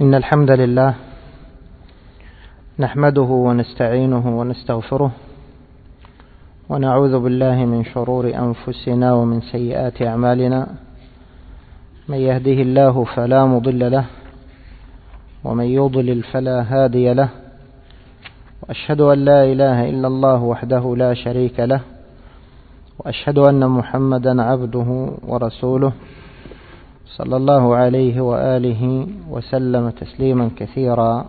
إن الحمد لله نحمده ونستعينه ونستغفره ونعوذ بالله من شرور أنفسنا ومن سيئات أعمالنا. من يهده الله فلا مضل له ومن يضلل فلا هادي له، وأشهد أن لا إله إلا الله وحده لا شريك له، وأشهد أن محمدا عبده ورسوله صلى الله عليه وآله وسلم تسليما كثيرا.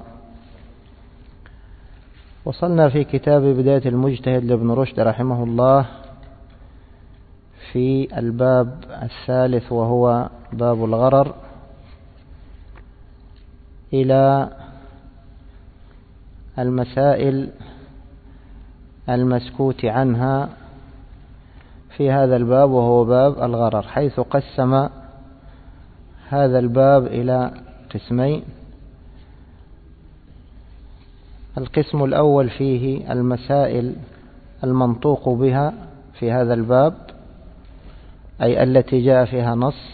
وصلنا في كتاب بداية المجتهد لابن رشد رحمه الله في الباب الثالث وهو باب الغرر إلى المسائل المسكوت عنها في هذا الباب، وهو باب الغرر، حيث قسم هذا الباب إلى قسمين. القسم الأول فيه المسائل المنطوق بها في هذا الباب، أي التي جاء فيها نص.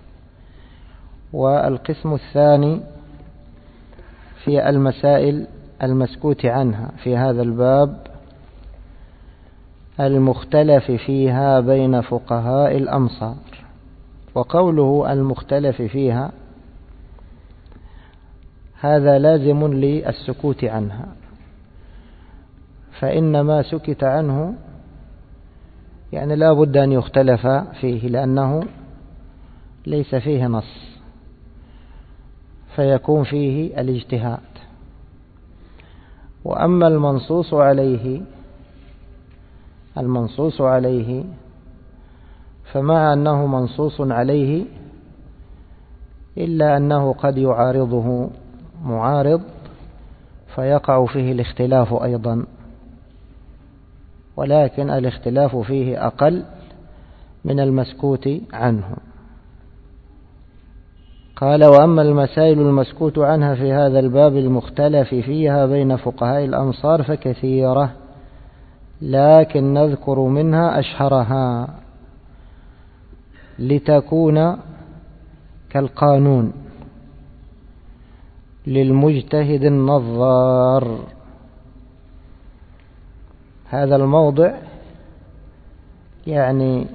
والقسم الثاني في المسائل المسكوت عنها في هذا الباب، المختلف فيها بين فقهاء الأمصار. وقوله المختلف فيها هذا لازم للسكوت عنها، فإن ما سكت عنه يعني لا بد أن يختلف فيه، لأنه ليس فيه نص، فيكون فيه الاجتهاد. وأما المنصوص عليه فمع أنه منصوص عليه إلا أنه قد يعارضه معارض فيقع فيه الاختلاف أيضا، ولكن الاختلاف فيه أقل من المسكوت عنه. قال: وأما المسائل المسكوت عنها في هذا الباب المختلف فيها بين فقهاء الأمصار فكثيرة، لكن نذكر منها أشهرها لتكون كالقانون للمجتهد النظار. هذا الموضع يعني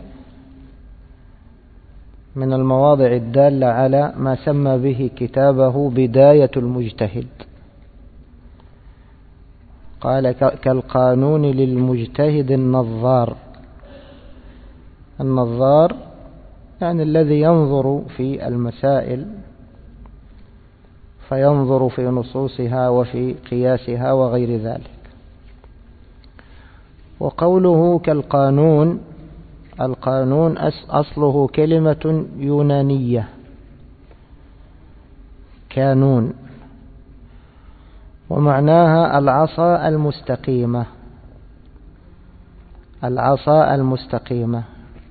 من المواضع الدالة على ما سمى به كتابه بداية المجتهد. قال: كالقانون للمجتهد النظار. النظار يعني الذي ينظر في المسائل، فينظر في نصوصها وفي قياسها وغير ذلك. وقوله كالقانون، القانون أصله كلمة يونانية، كانون، ومعناها العصا المستقيمة. العصا المستقيمة،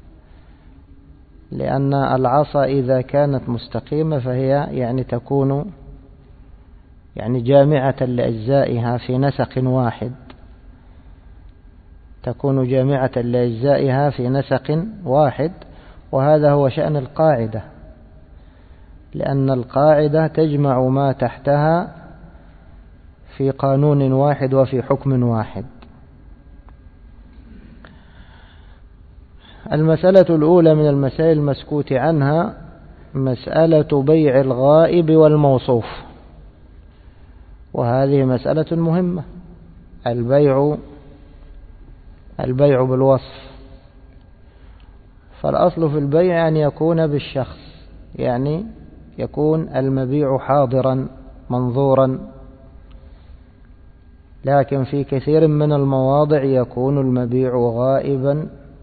لأن العصا إذا كانت مستقيمة فهي يعني تكون يعني جامعة لأجزائها في نسق واحد، تكون جامعة لأجزائها في نسق واحد. وهذا هو شأن القاعدة، لأن القاعدة تجمع ما تحتها في قانون واحد وفي حكم واحد. المسألة الأولى من المسائل المسكوت عنها مسألة بيع الغائب والموصوف، وهذه مسألة مهمة. البيع بالوصف، فالأصل في البيع أن يكون بالشخص، يعني يكون المبيع حاضرا منظورا، لكن في كثير من المواضع يكون المبيع غائبا،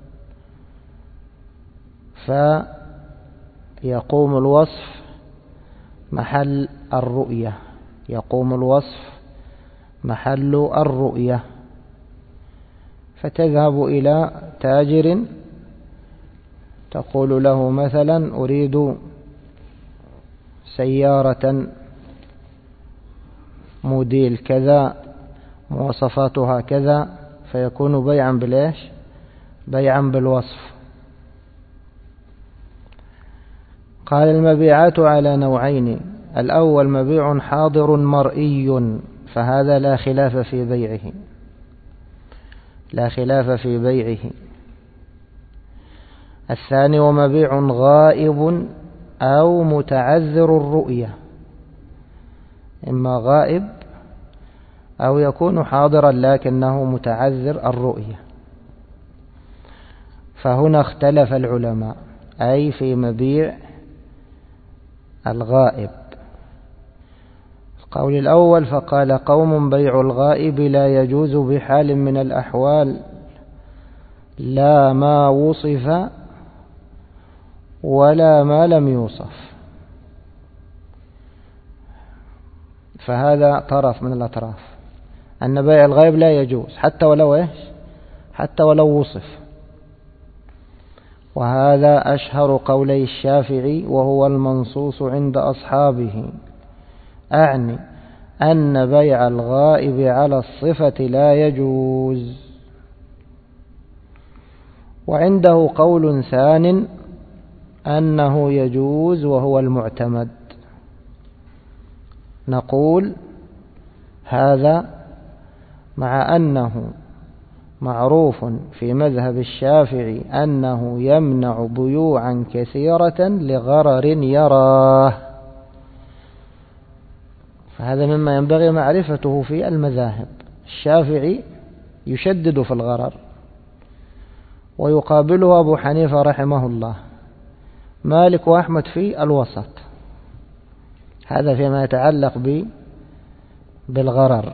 فيقوم الوصف محل الرؤية، يقوم الوصف محل الرؤية. فتذهب إلى تاجر تقول له مثلا: أريد سيارة موديل كذا مواصفاتها كذا، فيكون بيعا بالإيش؟ بيعا بالوصف. قال: المبيعات على نوعين: الأول مبيع حاضر مرئي، فهذا لا خلاف في بيعه، لا خلاف في بيعه. الثاني ومبيع غائب أو متعذر الرؤية، إما غائب أو يكون حاضرا لكنه متعذر الرؤية. فهنا اختلف العلماء أي في مبيع الغائب. القول الأول فقال قوم بيع الغائب لا يجوز بحال من الأحوال، لا ما وصف ولا ما لم يوصف. فهذا طرف من الأطراف، أن بيع الغائب لا يجوز حتى ولو حتى ولو وصف. وهذا أشهر قولي الشافعي وهو المنصوص عند أصحابه، أعني أن بيع الغائب على الصفة لا يجوز. وعنده قول ثان أنه يجوز وهو المعتمد. نقول هذا مع أنه معروف في مذهب الشافعي أنه يمنع بيوعا كثيرة لغرر يراه، فهذا مما ينبغي معرفته في المذاهب. الشافعي يشدد في الغرر، ويقابله أبو حنيفة رحمه الله، مالك وأحمد في الوسط. هذا فيما يتعلق بالغرر.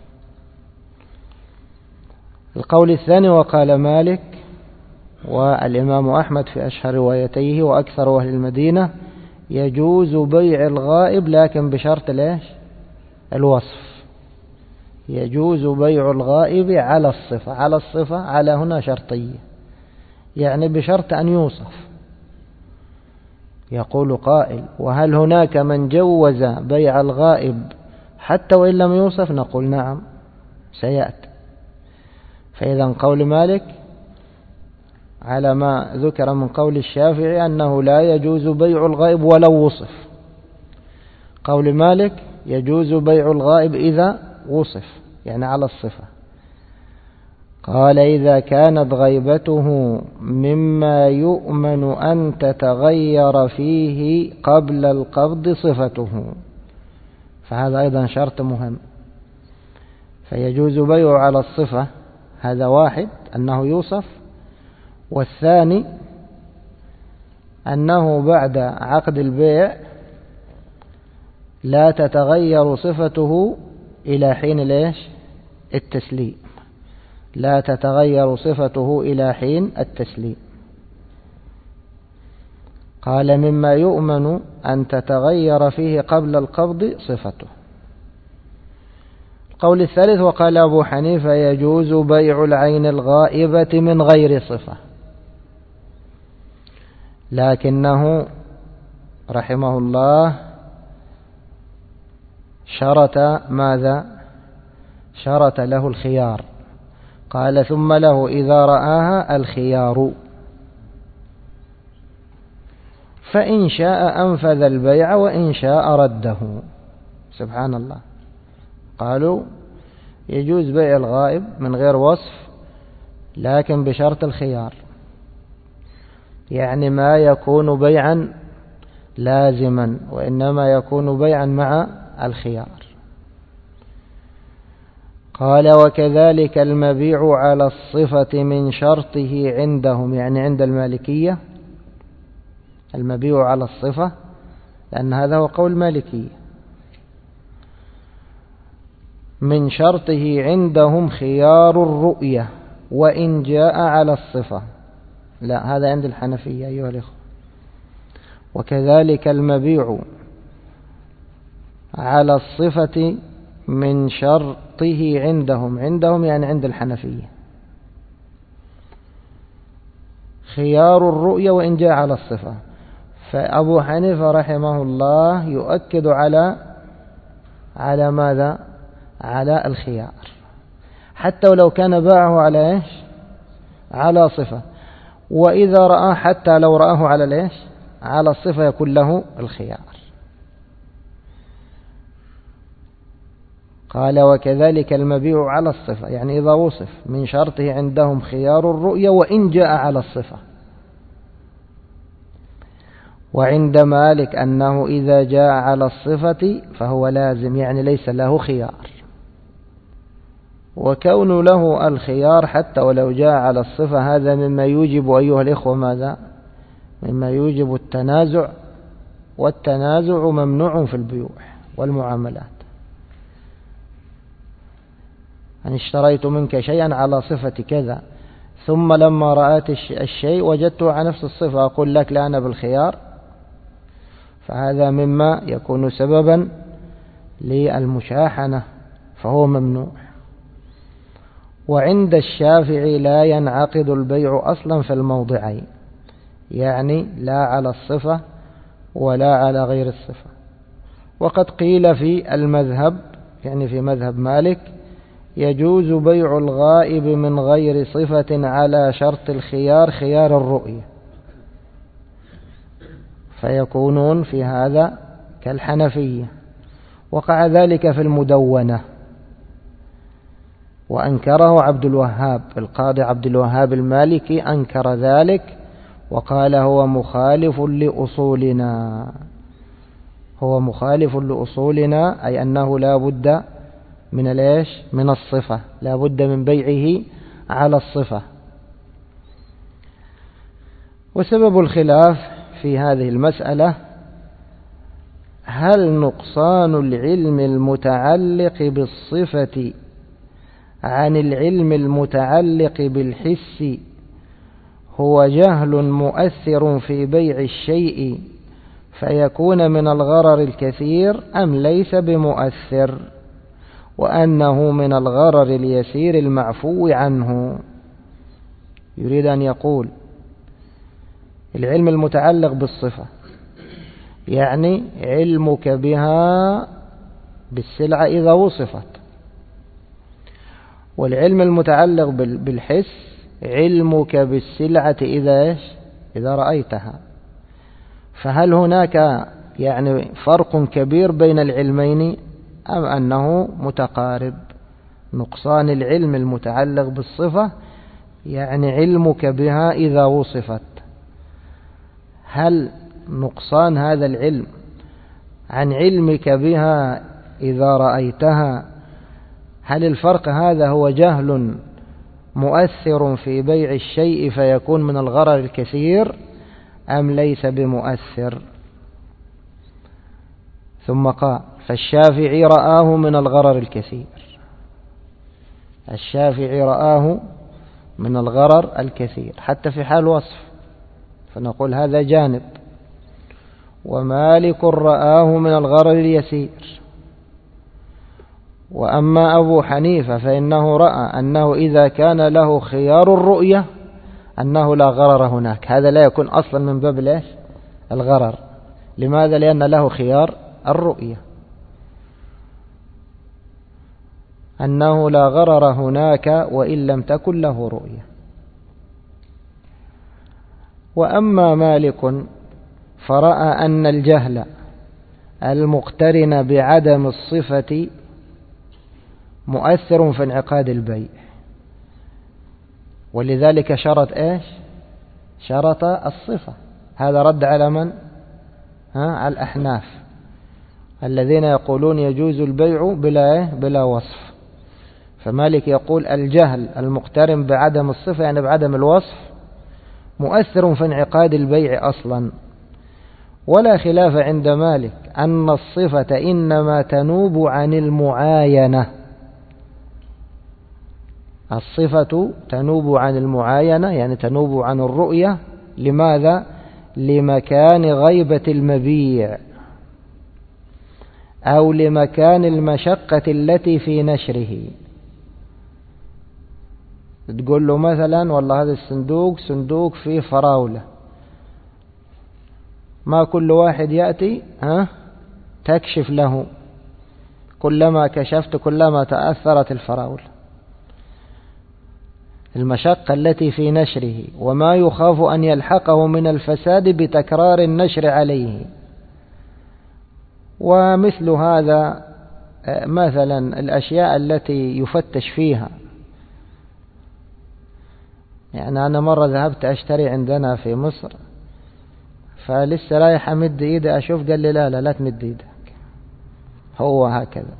القول الثاني وقال مالك والإمام أحمد في أشهر روايتيه وأكثر أهل المدينة يجوز بيع الغائب لكن بشرط الوصف. يجوز بيع الغائب على الصفة، على الصفة على هنا شرطية، يعني بشرط أن يوصف. يقول قائل وهل هناك من جوز بيع الغائب حتى وإن لم يوصف؟ نقول نعم سيأتي. فإذا قول مالك على ما ذكر من قول الشافعي أنه لا يجوز بيع الغائب ولو وصف. قول مالك يجوز بيع الغائب إذا وصف، يعني على الصفة. قال إذا كانت غيبته مما يؤمن أن تتغير فيه قبل القبض صفته، فهذا أيضا شرط مهم. فيجوز بيع على الصفة، هذا واحد أنه يوصف، والثاني أنه بعد عقد البيع لا تتغير صفته إلى حين التسليم، لا تتغير صفته إلى حين التسليم. قال مما يؤمن أن تتغير فيه قبل القبض صفته. القول الثالث وقال أبو حنيفة يجوز بيع العين الغائبة من غير صفة، لكنه رحمه الله شرط ماذا؟ شرط له الخيار. قال ثم له إذا رآها الخيار، فإن شاء أنفذ البيع وإن شاء رده. سبحان الله. قالوا يجوز بيع الغائب من غير وصف لكن بشرط الخيار، يعني ما يكون بيعا لازما، وإنما يكون بيعا مع الخيار. قال وكذلك المبيع على الصفة من شرطه عندهم، يعني عند المالكية المبيع على الصفة، لأن هذا هو قول المالكية. من شرطه عندهم خيار الرؤية وإن جاء على الصفة. لا، هذا عند الحنفية أيها الإخوة. وكذلك المبيع على الصفة من شرطه عندهم يعني عند الحنفية خيار الرؤية وإن جاء على الصفة. فأبو حنيفة رحمه الله يؤكد على ماذا؟ على الخيار، حتى ولو كان باعه على على صفة. وإذا رأى حتى لو رآه على الصفة يكون له الخيار. قال وكذلك المبيع على الصفة، يعني إذا وصف من شرطه عندهم خيار الرؤية وإن جاء على الصفة. وعند مالك أنه إذا جاء على الصفة فهو لازم، يعني ليس له خيار. وكون له الخيار حتى ولو جاء على الصفة هذا مما يوجب أيها الإخوة ماذا؟ مما يوجب التنازع، والتنازع ممنوع في البيوع والمعاملات. أن اشتريت منك شيئا على صفة كذا، ثم لما رأيت الشيء وجدته على نفس الصفة أقول لك لا أنا بالخيار، فهذا مما يكون سببا للمشاحنة، فهو ممنوع. وعند الشافعي لا ينعقد البيع أصلا في الموضعين، يعني لا على الصفة ولا على غير الصفة. وقد قيل في المذهب، يعني في مذهب مالك، يجوز بيع الغائب من غير صفة على شرط الخيار خيار الرؤية، فيكونون في هذا كالحنفية. وقع ذلك في المدونة وأنكره عبد الوهاب، القاضي عبد الوهاب المالكي أنكر ذلك وقال هو مخالف لأصولنا، هو مخالف لأصولنا، أي أنه لا بد من الصفة، لا بد من بيعه على الصفة. وسبب الخلاف في هذه المسألة هل نقصان العلم المتعلق بالصفة عن العلم المتعلق بالحس هو جهل مؤثر في بيع الشيء فيكون من الغرر الكثير أم ليس بمؤثر، وأنه من الغرر اليسير المعفو عنه. يريد أن يقول العلم المتعلق بالصفة يعني علمك بها بالسلعة إذا وصفت، والعلم المتعلق بالحس علمك بالسلعة إذا رأيتها. فهل هناك يعني فرق كبير بين العلمين أم أنه متقارب؟ نقصان العلم المتعلق بالصفة يعني علمك بها إذا وصفت، هل نقصان هذا العلم عن علمك بها إذا رأيتها، هل الفرق هذا هو جهل مؤثر في بيع الشيء فيكون من الغرر الكثير أم ليس بمؤثر؟ ثم قال فالشافعي رآه من الغرر الكثير، الشافعي رآه من الغرر الكثير حتى في حال وصف، فنقول هذا جانب. ومالك رآه من الغرر اليسير. وأما أبو حنيفة فإنه رأى أنه إذا كان له خيار الرؤية أنه لا غرر هناك، هذا لا يكون أصلا من باب الغرر. لماذا؟ لأن له خيار الرؤية، أنه لا غرر هناك وإن لم تكن له رؤية. وأما مالك فرأى أن الجهل المقترن بعدم الصفة مؤثر في انعقاد البيع، ولذلك شرط الصفة. هذا رد على من؟ على الأحناف الذين يقولون يجوز البيع بلا وصف. فمالك يقول الجهل المقترن بعدم الصفة يعني بعدم الوصف مؤثر في انعقاد البيع أصلا. ولا خلاف عند مالك أن الصفة إنما تنوب عن المعاينة، الصفة تنوب عن المعاينة يعني تنوب عن الرؤية. لماذا؟ لمكان غيبة المبيع أو لمكان المشقة التي في نشره. تقول له مثلا والله هذا الصندوق صندوق فيه فراولة، ما كل واحد يأتي تكشف له، كلما كشفت كلما تأثرت الفراولة. المشقة التي في نشره وما يخاف أن يلحقه من الفساد بتكرار النشر عليه. ومثل هذا مثلا الأشياء التي يفتش فيها. يعني أنا مرة ذهبت أشتري عندنا في مصر، فلسه رايح أمد إيدي أشوف، قال لي لا تمد إيدك، هو هكذا.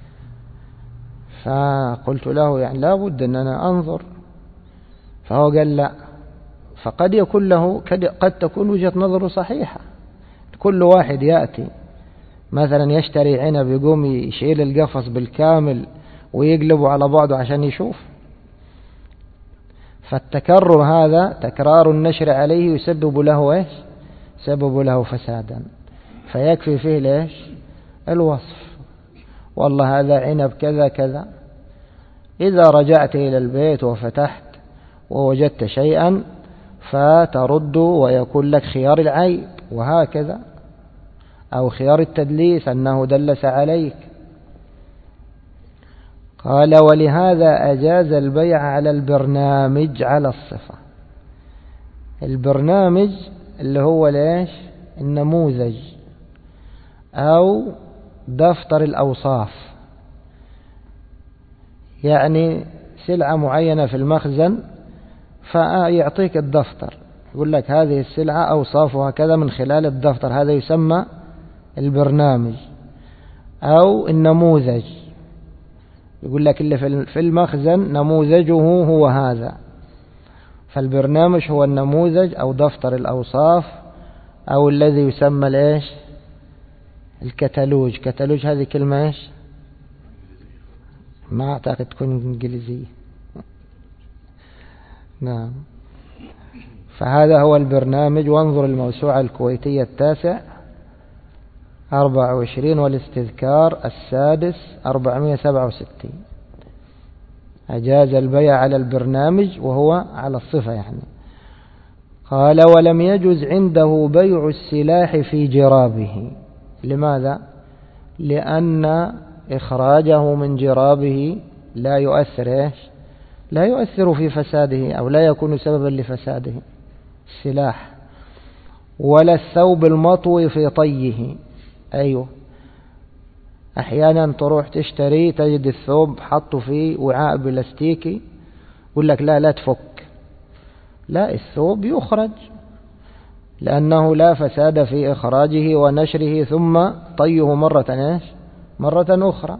فقلت له يعني لا بد أن أنا أنظر، فهو قال لا. فقد يكون له قد تكون وجهة نظره صحيحة. كل واحد يأتي مثلا يشتري عنب يقوم يشيل القفص بالكامل ويقلبه على بعضه عشان يشوف. فالتكرر هذا تكرار النشر عليه يسبب له ايش؟ يسبب له فسادا. فيكفي فيه ليش؟ الوصف، والله هذا عنب كذا كذا. إذا رجعت إلى البيت وفتحت ووجدت شيئا فترد ويكون لك خيار العيب، وهكذا، أو خيار التدليس أنه دلس عليك. قال ولهذا أجاز البيع على البرنامج على الصفة. البرنامج اللي هو ليش؟ النموذج أو دفتر الأوصاف. يعني سلعة معينة في المخزن فيعطيك الدفتر، يقول لك هذه السلعة أوصافها كذا من خلال الدفتر، هذا يسمى البرنامج. أو النموذج، يقول لك اللي في المخزن نموذجه هو هذا. فالبرنامج هو النموذج أو دفتر الأوصاف، أو الذي يسمى ليش؟ الكتالوج. كتالوج هذه كلمة ايش؟ ما أعتقد تكون إنجليزية. نعم. فهذا هو البرنامج. وانظر الموسوعة الكويتية 9/24 والاستذكار 6/467. أجاز البيع على البرنامج وهو على الصفة يعني. قال ولم يجز عنده بيع السلاح في جرابه. لماذا؟ لأن إخراجه من جرابه لا يؤثر لا يؤثر في فساده، أو لا يكون سببا لفساده السلاح. ولا الثوب المطوي في طيه. أيوه، أحيانا تروح تشتري تجد الثوب حطه في وعاء بلاستيكي، يقول لك لا تفك. لا، الثوب يخرج لأنه لا فساد في إخراجه ونشره ثم طيه مرة أخرى.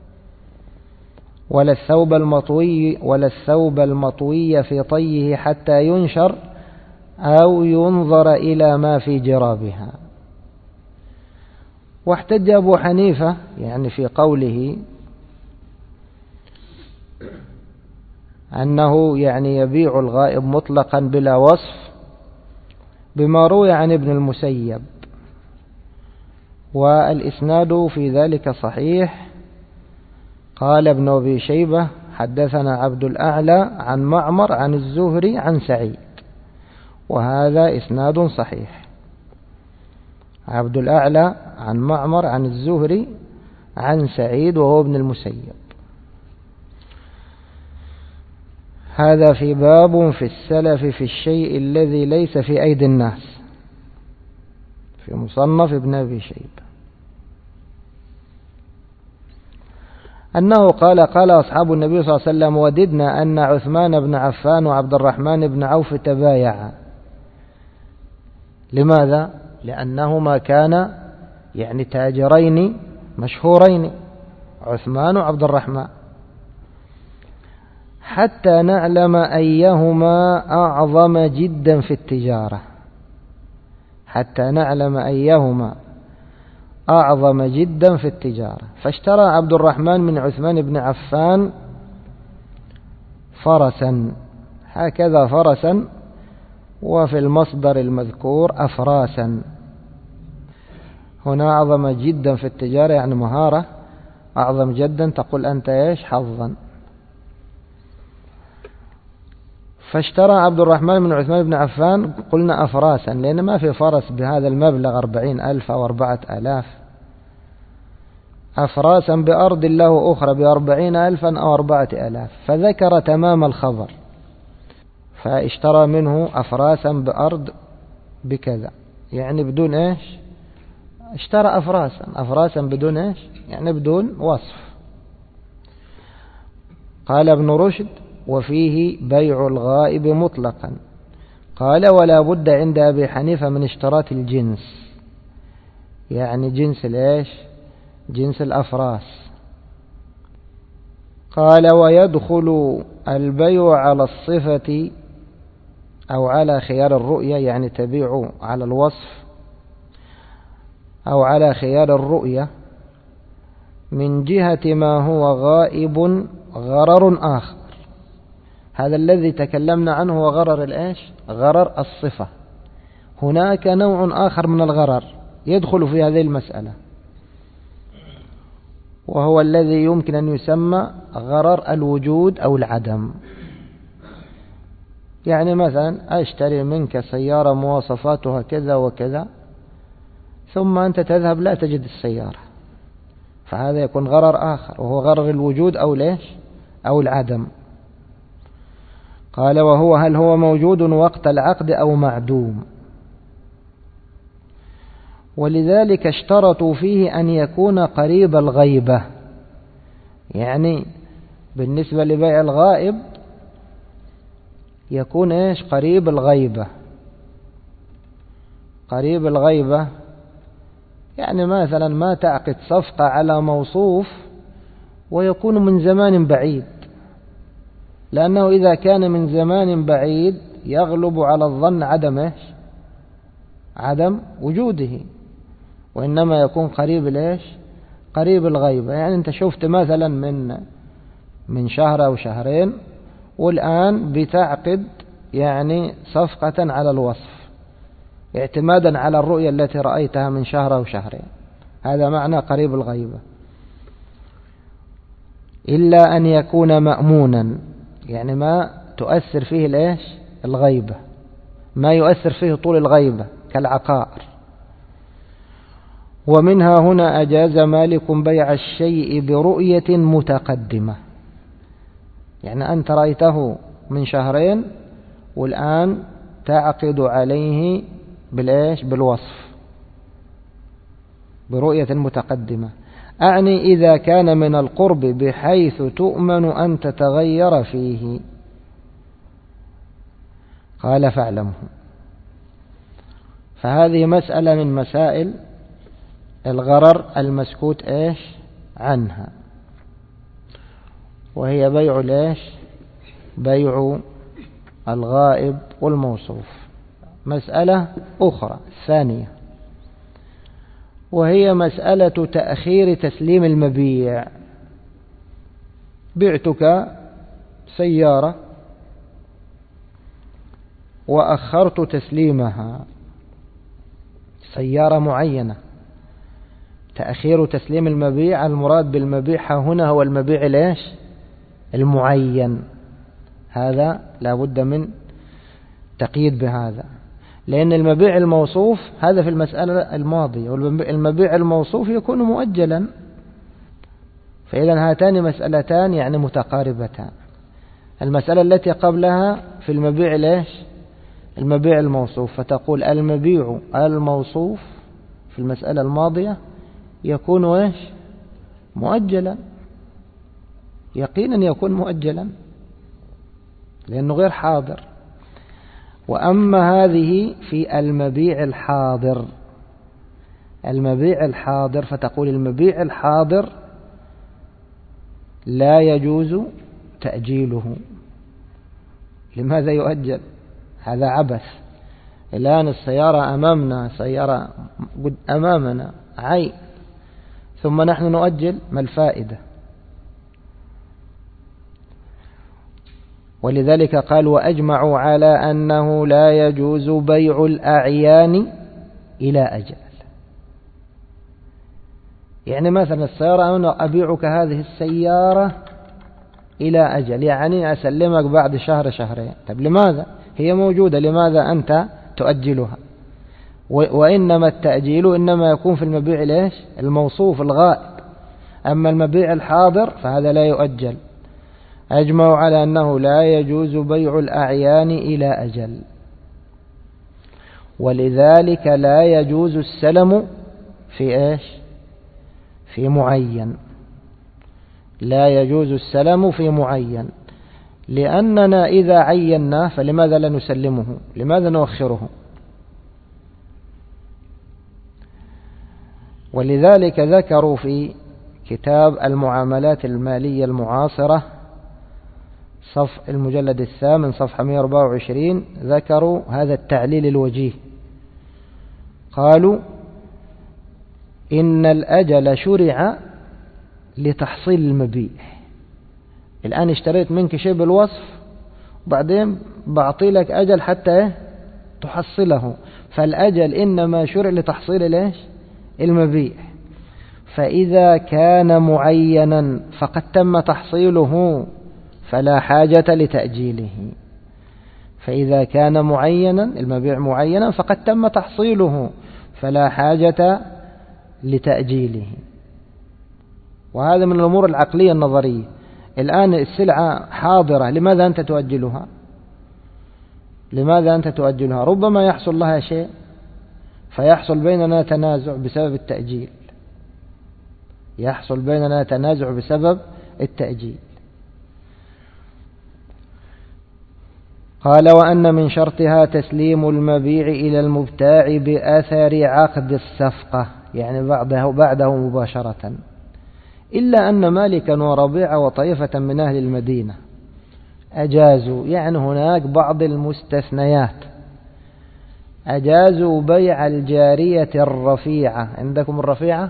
ولا الثوب المطوي في طيه حتى ينشر أو ينظر إلى ما في جرابها. واحتج أبو حنيفة يعني في قوله أنه يعني يبيع الغائب مطلقا بلا وصف بما روي عن ابن المسيب، والإسناد في ذلك صحيح. قال ابن أبي شيبة حدثنا عبد الأعلى عن معمر عن الزهري عن سعيد، وهذا إسناد صحيح. عبد الأعلى عن معمر عن الزهري عن سعيد وهو ابن المسيب. هذا في باب في السلف في الشيء الذي ليس في أيدي الناس، في مصنف ابن أبي شيبة، أنه قال أصحاب النبي صلى الله عليه وسلم وددنا أن عثمان بن عفان وعبد الرحمن بن عوف تبايعا. لماذا؟ لأنهما كان يعني تاجرين مشهورين، عثمان وعبد الرحمن، حتى نعلم أيهما أعظم جدا في التجارة. حتى نعلم أيهما أعظم جدا في التجارة. فاشترى عبد الرحمن من عثمان بن عفان فرسا، هكذا فرسا، وفي المصدر المذكور أفراسا. هنا أعظم جدا في التجارة يعني مهارة، أعظم جدا تقول أنت إيش حظا. فاشترى عبد الرحمن من عثمان بن عفان قلنا أفراسا لأن ما في فرس بهذا المبلغ 40,000 أو 4,000. أفراسا بأرض له أخرى ب40,000 أو 4,000. فذكر تمام الخبر، فاشترى منه أفراسا بأرض بكذا، يعني بدون إيش اشترى أفراسا بدون إيش؟ يعني بدون وصف. قال ابن رشد: وفيه بيع الغائب مطلقا. قال: ولا بد عند أبي حنيفة من اشتراط الجنس، يعني جنس الإيش؟ جنس الأفراس. قال: ويدخل البيع على الصفة أو على خيار الرؤية، يعني تبيع على الوصف أو على خيار الرؤية من جهة ما هو غائب غرر آخر. هذا الذي تكلمنا عنه هو غرر الإيش؟ غرر الصفة. هناك نوع آخر من الغرر يدخل في هذه المسألة، وهو الذي يمكن أن يسمى غرر الوجود أو العدم. يعني مثلا أشتري منك سيارة مواصفاتها كذا وكذا، ثم أنت تذهب لا تجد السيارة، فهذا يكون غرر آخر، وهو غرر الوجود أو ليش أو العدم. قال: وهو هل هو موجود وقت العقد أو معدوم؟ ولذلك اشترطوا فيه أن يكون قريب الغيبة. يعني بالنسبة لبيع الغائب يكون إيش؟ قريب الغيبة. قريب الغيبة يعني مثلا ما تعقد صفقة على موصوف ويكون من زمان بعيد، لأنه إذا كان من زمان بعيد يغلب على الظن عدم إيش؟ عدم وجوده، وإنما يكون قريب الإيش؟ قريب الغيبة. يعني أنت شفت مثلا من شهر أو شهرين، والآن بتعقد يعني صفقة على الوصف اعتمادا على الرؤية التي رأيتها من شهر أو شهرين، هذا معنى قريب الغيبة. إلا أن يكون مأمونا، يعني ما تؤثر فيه الإيش؟ الغيبة، ما يؤثر فيه طول الغيبة كالعقار. ومنها هنا أجاز مالك بيع الشيء برؤية متقدمة، يعني أنت رأيته من شهرين والآن تعقد عليه بالإيش؟ بالوصف، برؤية متقدمة. أعني إذا كان من القرب بحيث تؤمن أن تتغير فيه. قال: فاعلمه. فهذه مسألة من مسائل الغرر المسكوت إيش؟ عنها، وهي بيع الإيش؟ بيع الغائب والموصوف. مسألة أخرى ثانية، وهي مسألة تأخير تسليم المبيع. بعتك سيارة وأخرت تسليمها، سيارة معينة. تأخير تسليم المبيع، المراد بالمبيع هنا هو المبيع ليش؟ المعين. هذا لا بد من تقييد بهذا، لأن المبيع الموصوف هذا في المسألة الماضية، والمبيع الموصوف يكون مؤجلا. فإذا هاتان مسألتان يعني متقاربتان. المسألة التي قبلها في المبيع ليش؟ المبيع الموصوف، فتقول المبيع الموصوف في المسألة الماضية يكون ايش؟ مؤجلا، يقينا يكون مؤجلا لأنه غير حاضر. وأما هذه في المبيع الحاضر، المبيع الحاضر فتقول المبيع الحاضر لا يجوز تأجيله. لماذا يؤجل؟ هذا عبث. الآن السيارة أمامنا، سيارة أمامنا عين، ثم نحن نؤجل، ما الفائدة؟ ولذلك قال: وأجمعوا على أنه لا يجوز بيع الأعيان إلى أجل. يعني مثلا السيارة أنا أبيعك هذه السيارة إلى أجل، يعني أسلمك بعد شهر شهرين. طب لماذا؟ هي موجودة، لماذا أنت تؤجلها؟ وإنما التأجيل إنما يكون في المبيع ليش؟ الموصوف الغائب. أما المبيع الحاضر فهذا لا يؤجل. أجمعوا على أنه لا يجوز بيع الأعيان إلى أجل، ولذلك لا يجوز السلم في إيش؟ في معين. لا يجوز السلم في معين، لأننا إذا عيناه فلماذا لا نسلمه؟ لماذا نؤخره؟ ولذلك ذكروا في كتاب المعاملات المالية المعاصرة المجلد 8 صفحة 124 ذكروا هذا التعليل الوجيه. قالوا إن الأجل شرع لتحصيل المبيع. الآن اشتريت منك شيء بالوصف وبعدين بعطي لك أجل حتى تحصله، فالأجل إنما شرع لتحصيل المبيع. فإذا كان معينا فقد تم تحصيله فلا حاجة لتأجيله. فإذا كان معينا المبيع معينا فقد تم تحصيله فلا حاجة لتأجيله. وهذا من الأمور العقلية النظرية. الآن السلعة حاضرة، لماذا أنت تؤجلها؟ لماذا أنت تؤجلها؟ ربما يحصل لها شيء فيحصل بيننا تنازع بسبب التأجيل. يحصل بيننا تنازع بسبب التأجيل. قال وأن من شرطها تسليم المبيع إلى المبتاع بأثر عقد الصفقة، يعني بعده مباشرة، إلا أن مالكا وربيع وطائفة من أهل المدينة أجازوا، يعني هناك بعض المستثنيات، أجازوا بيع الجارية الرفيعة. عندكم الرفيعة؟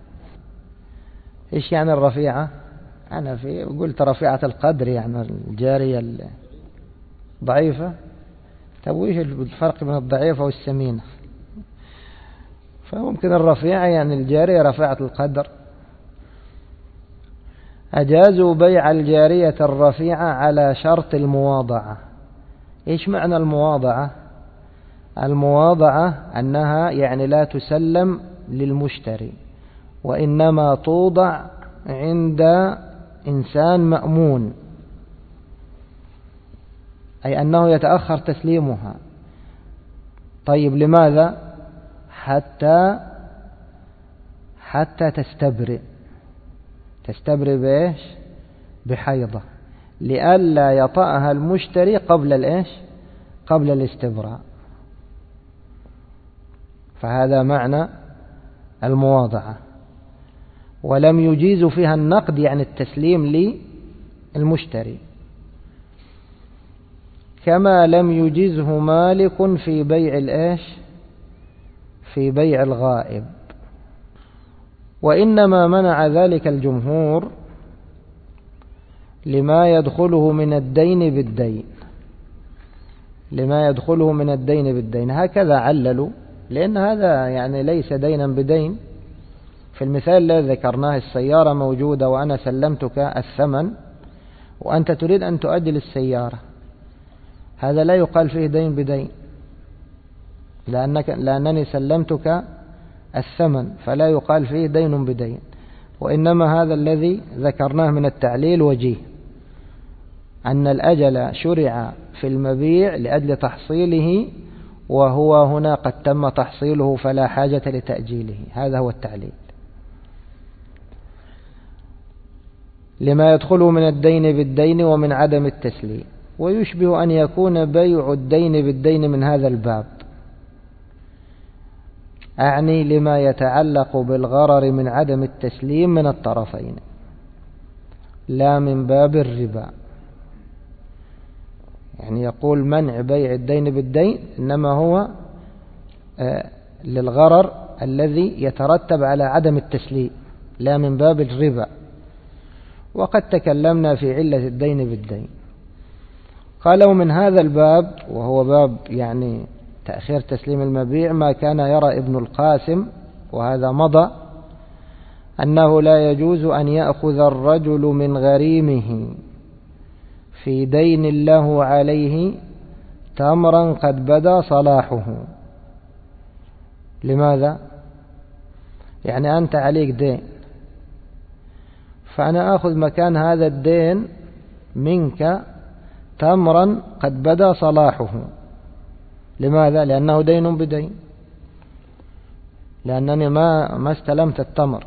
إيش يعني الرفيعة؟ أنا قلت رفيعة القدر، يعني الجارية ضعيفة. طب وإيش الفرق بين الضعيفة والسمينة؟ فممكن الرفيعة يعني الجارية رفيعة القدر. أجازوا بيع الجارية الرفيعة على شرط المواضعة. إيش معنى المواضعة؟ المواضعة أنها يعني لا تسلم للمشتري، وإنما توضع عند إنسان مأمون، أي أنه يتأخر تسليمها. طيب لماذا؟ حتى تستبرئ بإيش؟ بحيضة، لئلا يطأها المشتري قبل الاستبراء. فهذا معنى المواضعة. ولم يجيز فيها النقد، يعني التسليم للمشتري، كما لم يجزه مالك في بيع الغائب. وإنما منع ذلك الجمهور لما يدخله من الدين بالدين، هكذا عللوا، لأن هذا يعني ليس دينا بدين. في المثال الذي ذكرناه السيارة موجودة وأنا سلمتك الثمن وأنت تريد أن تؤجل السيارة، هذا لا يقال فيه دين بدين، لأنني سلمتك الثمن، فلا يقال فيه دين بدين. وإنما هذا الذي ذكرناه من التعليل وجيه، أن الأجل شرع في المبيع لأجل تحصيله، وهو هنا قد تم تحصيله فلا حاجة لتأجيله. هذا هو التعليل. لما يدخله من الدين بالدين ومن عدم التسليم. ويشبه أن يكون بيع الدين بالدين من هذا الباب، أعني لما يتعلق بالغرر من عدم التسليم من الطرفين، لا من باب الربا. يعني يقول منع بيع الدين بالدين إنما هو للغرر الذي يترتب على عدم التسليم، لا من باب الربا. وقد تكلمنا في علة الدين بالدين. قالوا من هذا الباب، وهو باب يعني تأخير تسليم المبيع، ما كان يرى ابن القاسم، وهذا مضى، أنه لا يجوز أن يأخذ الرجل من غريمه في دين له عليه تمرا قد بدا صلاحه. لماذا؟ يعني أنت عليك دين، فأنا أخذ مكان هذا الدين منك تمرا قد بدا صلاحه. لماذا؟ لأنه دين بدين. لأنني ما استلمت التمر،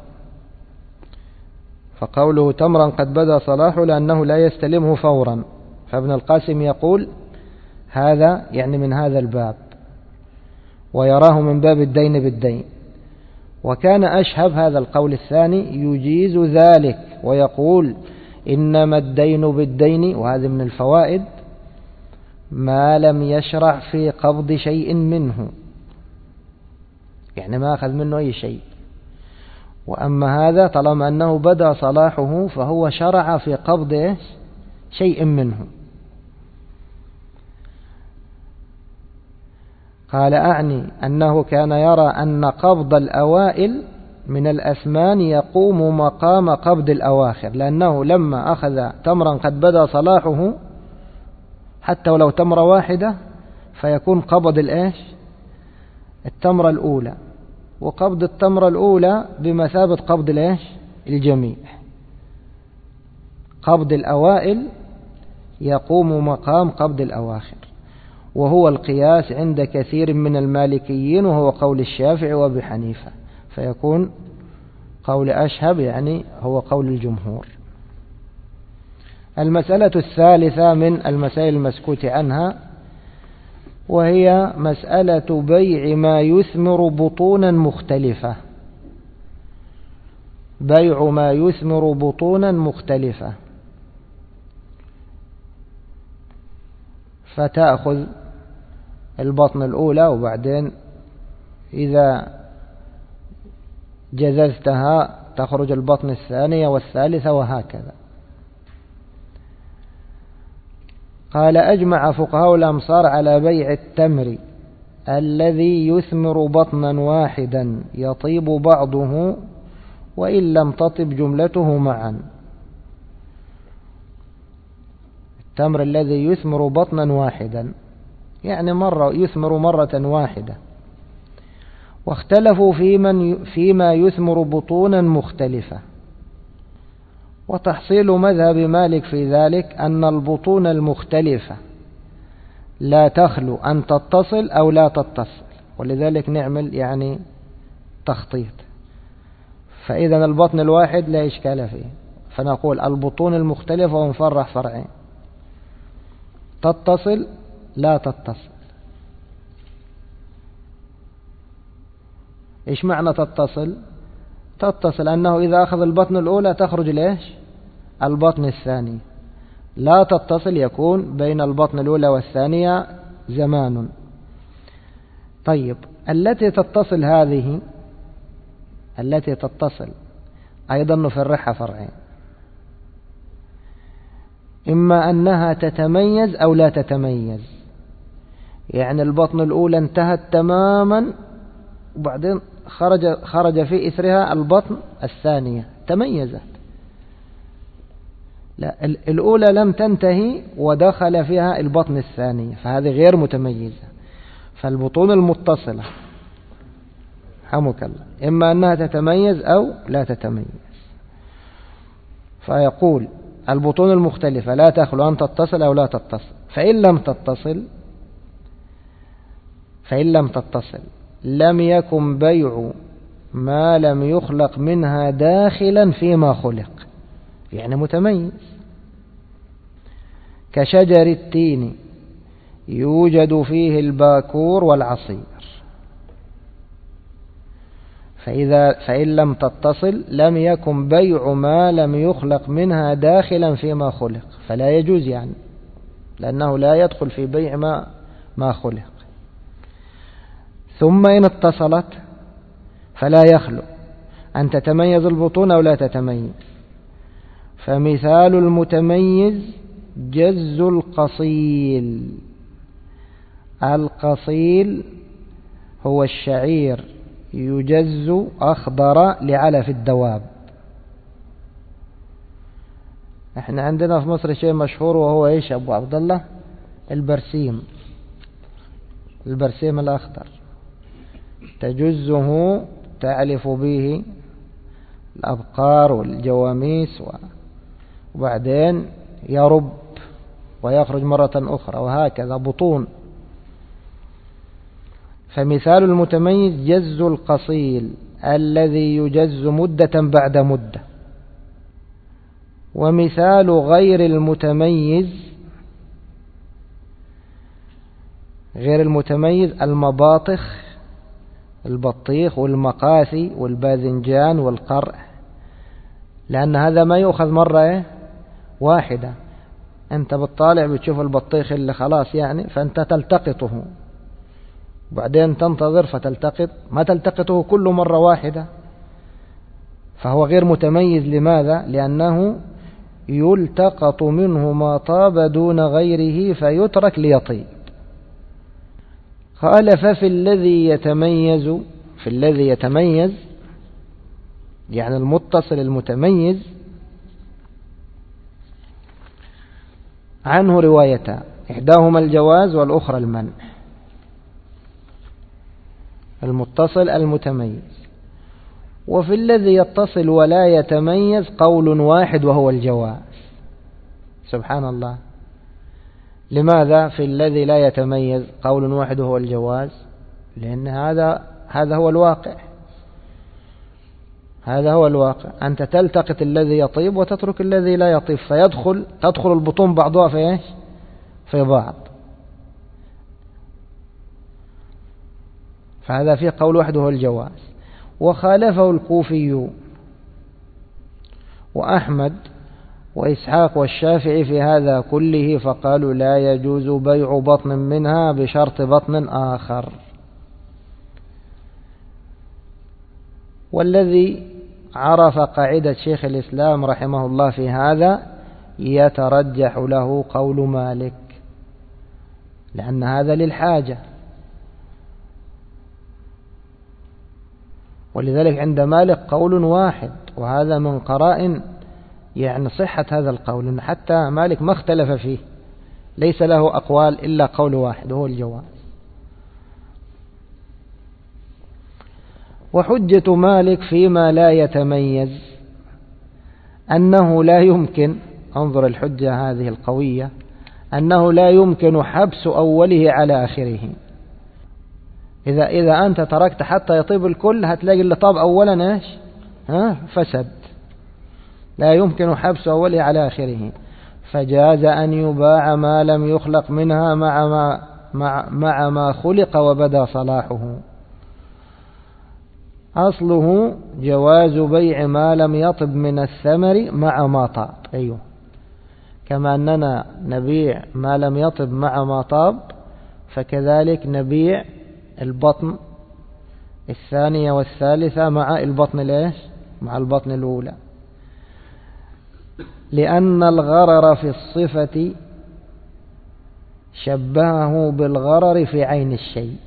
فقوله تمرا قد بدا صلاحه لأنه لا يستلمه فورا. فابن القاسم يقول هذا يعني من هذا الباب، ويراه من باب الدين بالدين. وكان أشهب هذا القول الثاني يجيز ذلك ويقول إنما الدين بالدين، وهذا من الفوائد، ما لم يشرع في قبض شيء منه، يعني ما أخذ منه أي شيء. وأما هذا طالما أنه بدا صلاحه فهو شرع في قبض شيء منه. قال أعني أنه كان يرى أن قبض الأوائل من الأثمان يقوم مقام قبض الأواخر، لأنه لما أخذ تمرا قد بدا صلاحه حتى ولو تمرة واحدة فيكون قبض التمرة الأولى، وقبض التمرة الأولى بمثابة قبض الجميع. قبض الأوائل يقوم مقام قبض الأواخر، وهو القياس عند كثير من المالكيين، وهو قول الشافعي وأبي حنيفة، فيكون قول أشهب يعني هو قول الجمهور. المسألة الثالثة من المسائل المسكوت عنها، وهي مسألة بيع ما يثمر بطونا مختلفة. بيع ما يثمر بطونا مختلفة، فتأخذ البطن الأولى وبعدين إذا جززتها تخرج البطن الثانية والثالثة وهكذا. قال أجمع فقهاء الأمصار على بيع التمر الذي يثمر بطنا واحدا يطيب بعضه وإن لم تطب جملته معا. التمر الذي يثمر بطنا واحدا يعني يثمر مرة واحدة. واختلفوا فيما يثمر بطونا مختلفة، وتحصيل مذهب مالك في ذلك أن البطون المختلفة لا تخلو أن تتصل أو لا تتصل، ولذلك نعمل يعني تخطيط. فإذا البطن الواحد لا إشكال فيه، فنقول البطون المختلفة ونفرح فرعين: تتصل لا تتصل. إيش معنى تتصل؟ تتصل أنه إذا أخذ البطن الأولى تخرج البطن الثاني. لا تتصل يكون بين البطن الأولى والثانية زمان. طيب، التي تتصل هذه التي تتصل أيضا نفرحها فرعين: إما أنها تتميز أو لا تتميز، يعني البطن الأولى انتهت تماما وبعدين خرج في إثرها البطن الثانية تميزت. لا، الأولى لم تنتهي ودخل فيها البطن الثانية، فهذه غير متميزة. فالبطون المتصلة حمك الله إما أنها تتميز أو لا تتميز. فيقول البطون المختلفة لا تخلو أن تتصل أو لا تتصل. فإن لم تتصل لم يكن بيع ما لم يخلق منها داخلا فيما خلق، يعني متميز، كشجر التين يوجد فيه الباكور والعصير. فإن لم تتصل لم يكن بيع ما لم يخلق منها داخلا فيما خلق، فلا يجوز يعني، لأنه لا يدخل في بيع ما خلق. ثم إن اتصلت فلا يخلو أن تتميز البطون أو لا تتميز. فمثال المتميز جز القصيل. القصيل هو الشعير يجز أخضر لعلف الدواب. احنا عندنا في مصر شيء مشهور وهو ايش أبو عبد الله؟ البرسيم الأخضر، تجزه تعلف به الأبقار والجواميس وبعدين يرب ويخرج مرة أخرى، وهكذا بطون. فمثال المتميز جز القصيل الذي يجز مدة بعد مدة. ومثال غير المتميز المباطخ، البطيخ والمقاثي والباذنجان والقرع، لأن هذا ما يؤخذ مرة واحدة. أنت بالطالع بتشوف البطيخ اللي خلاص يعني، فأنت تلتقطه وبعدين تنتظر فتلتقط، ما تلتقطه كل مرة واحدة، فهو غير متميز. لماذا؟ لأنه يلتقط منه ما طاب دون غيره فيترك ليطيب. قال ففي الذي يتميز يعني المتصل المتميز عنه روايتان، إحداهما الجواز والأخرى المنع. المتصل المتميز. وفي الذي يتصل ولا يتميز قول واحد وهو الجواز. سبحان الله. لماذا في الذي لا يتميز قول واحد وهو الجواز؟ لأن هذا هو الواقع. هذا هو الواقع. أنت تلتقط الذي يطيب وتترك الذي لا يطيب، تدخل البطون بعضها في بعض. فهذا فيه قول واحد وهو الجواز. وخالفه الكوفي وأحمد وإسحاق والشافعي في هذا كله، فقالوا لا يجوز بيع بطن منها بشرط بطن آخر. والذي عرف قاعدة شيخ الإسلام رحمه الله في هذا يترجح له قول مالك، لأن هذا للحاجة. ولذلك عند مالك قول واحد، وهذا من قرائن يعني صحة هذا القول، إن حتى مالك ما اختلف فيه، ليس له أقوال إلا قول واحد وهو الجواز. وحجة مالك فيما لا يتميز أنه لا يمكن، انظر الحجة هذه القوية، أنه لا يمكن حبس أوله على آخره. إذا أنت تركت حتى يطيب الكل هتلاقي اللي طاب أولا فسد. لا يمكن حبس أوله على آخره. فجاز أن يباع ما لم يخلق منها مع ما خلق وبدا صلاحه. أصله جواز بيع ما لم يطب من الثمر مع ما طاب. أيوه، كما أننا نبيع ما لم يطب مع ما طاب، فكذلك نبيع البطن الثانية والثالثة مع البطن مع البطن الأولى. لأن الغرر في الصفة شبهه بالغرر في عين الشيء.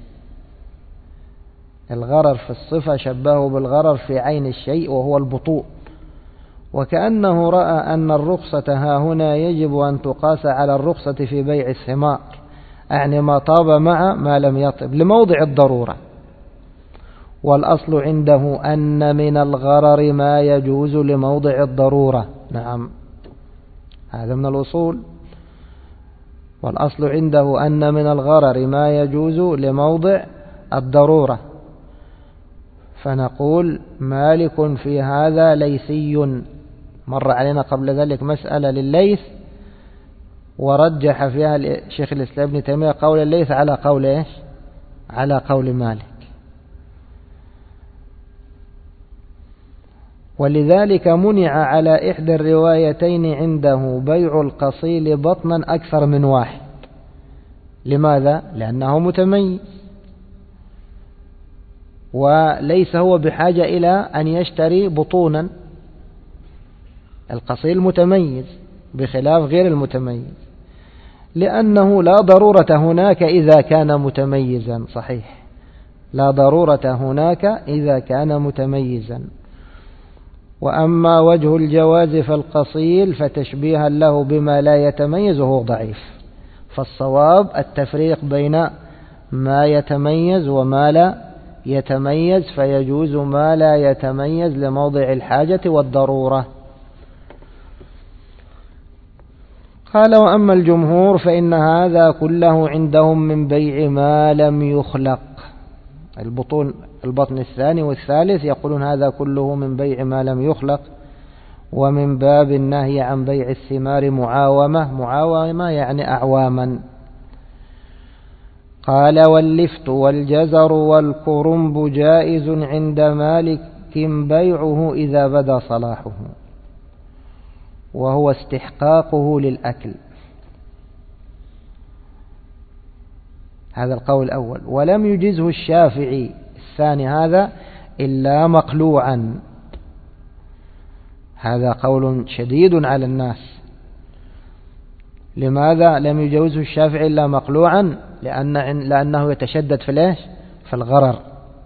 الغرر في الصفة شبهه بالغرر في عين الشيء وهو البطوء، وكأنه رأى أن الرخصة ها هنا يجب أن تقاس على الرخصة في بيع الثمار، يعني ما طاب مع ما لم يطب لموضع الضرورة. والأصل عنده أن من الغرر ما يجوز لموضع الضرورة. نعم، هذا من الأصول. والأصل عنده أن من الغرر ما يجوز لموضع الضرورة. فنقول مالك في هذا ليثي. مر علينا قبل ذلك مسألة للليث ورجح فيها شيخ الإسلام ابن تيمية قول الليث على قول على قول مالك. ولذلك منع على إحدى الروايتين عنده بيع القصيل بطنا أكثر من واحد. لماذا؟ لأنه متميز، وليس هو بحاجة إلى أن يشتري بطونا. القصيل متميز بخلاف غير المتميز، لأنه لا ضرورة هناك إذا كان متميزا. صحيح، لا ضرورة هناك إذا كان متميزا. وأما وجه الجواز فالقصيل فتشبيها له بما لا يتميز هو ضعيف. فالصواب التفريق بين ما يتميز وما لا يتميز، فيجوز ما لا يتميز لموضع الحاجة والضرورة. قال وأما الجمهور فإن هذا كله عندهم من بيع ما لم يخلق. البطن الثاني والثالث يقولون هذا كله من بيع ما لم يخلق، ومن باب النهي عن بيع الثمار معاومة يعني أعواما. قال واللفت والجزر والكرنب جائز عند مالك بيعه إذا بدا صلاحه، وهو استحقاقه للأكل. هذا القول الأول. ولم يجزه الشافعي الثاني هذا إلا مقلوعا. هذا قول شديد على الناس. لماذا لم يجوزه الشافعي إلا مقلوعا؟ لأنه يتشدد في الغرر.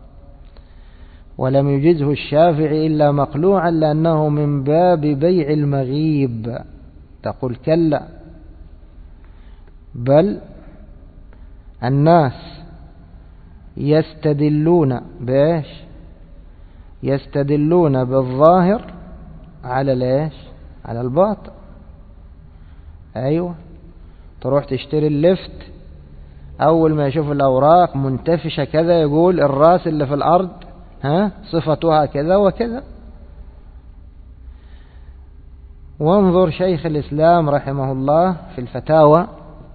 ولم يجزه الشافعي إلا مقلوعا لأنه من باب بيع المغيب. تقول كلا، بل الناس يستدلون بإيش؟ يستدلون بالظاهر على الباطن. أيوة، تروح تشتري اللفت، أول ما يشوف الأوراق منتفشة كذا يقول الراس اللي في الأرض صفتها كذا وكذا. وانظر شيخ الإسلام رحمه الله في الفتاوى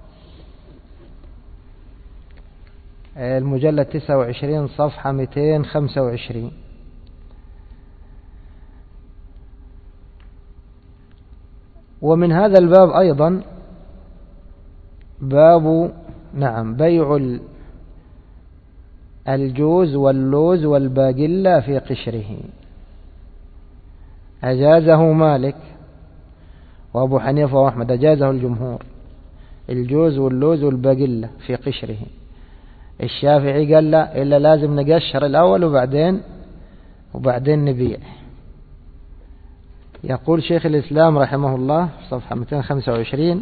المجلد 29 صفحة 225. ومن هذا الباب أيضا باب بيع الجوز واللوز والباقلة في قشره. أجازه مالك وأبو حنيفة وأحمد، أجازه الجمهور، الجوز واللوز والباقلة في قشره. الشافعي قال لا، إلا لازم نقشر الأول وبعدين نبيع. يقول شيخ الإسلام رحمه الله في صفحة 225: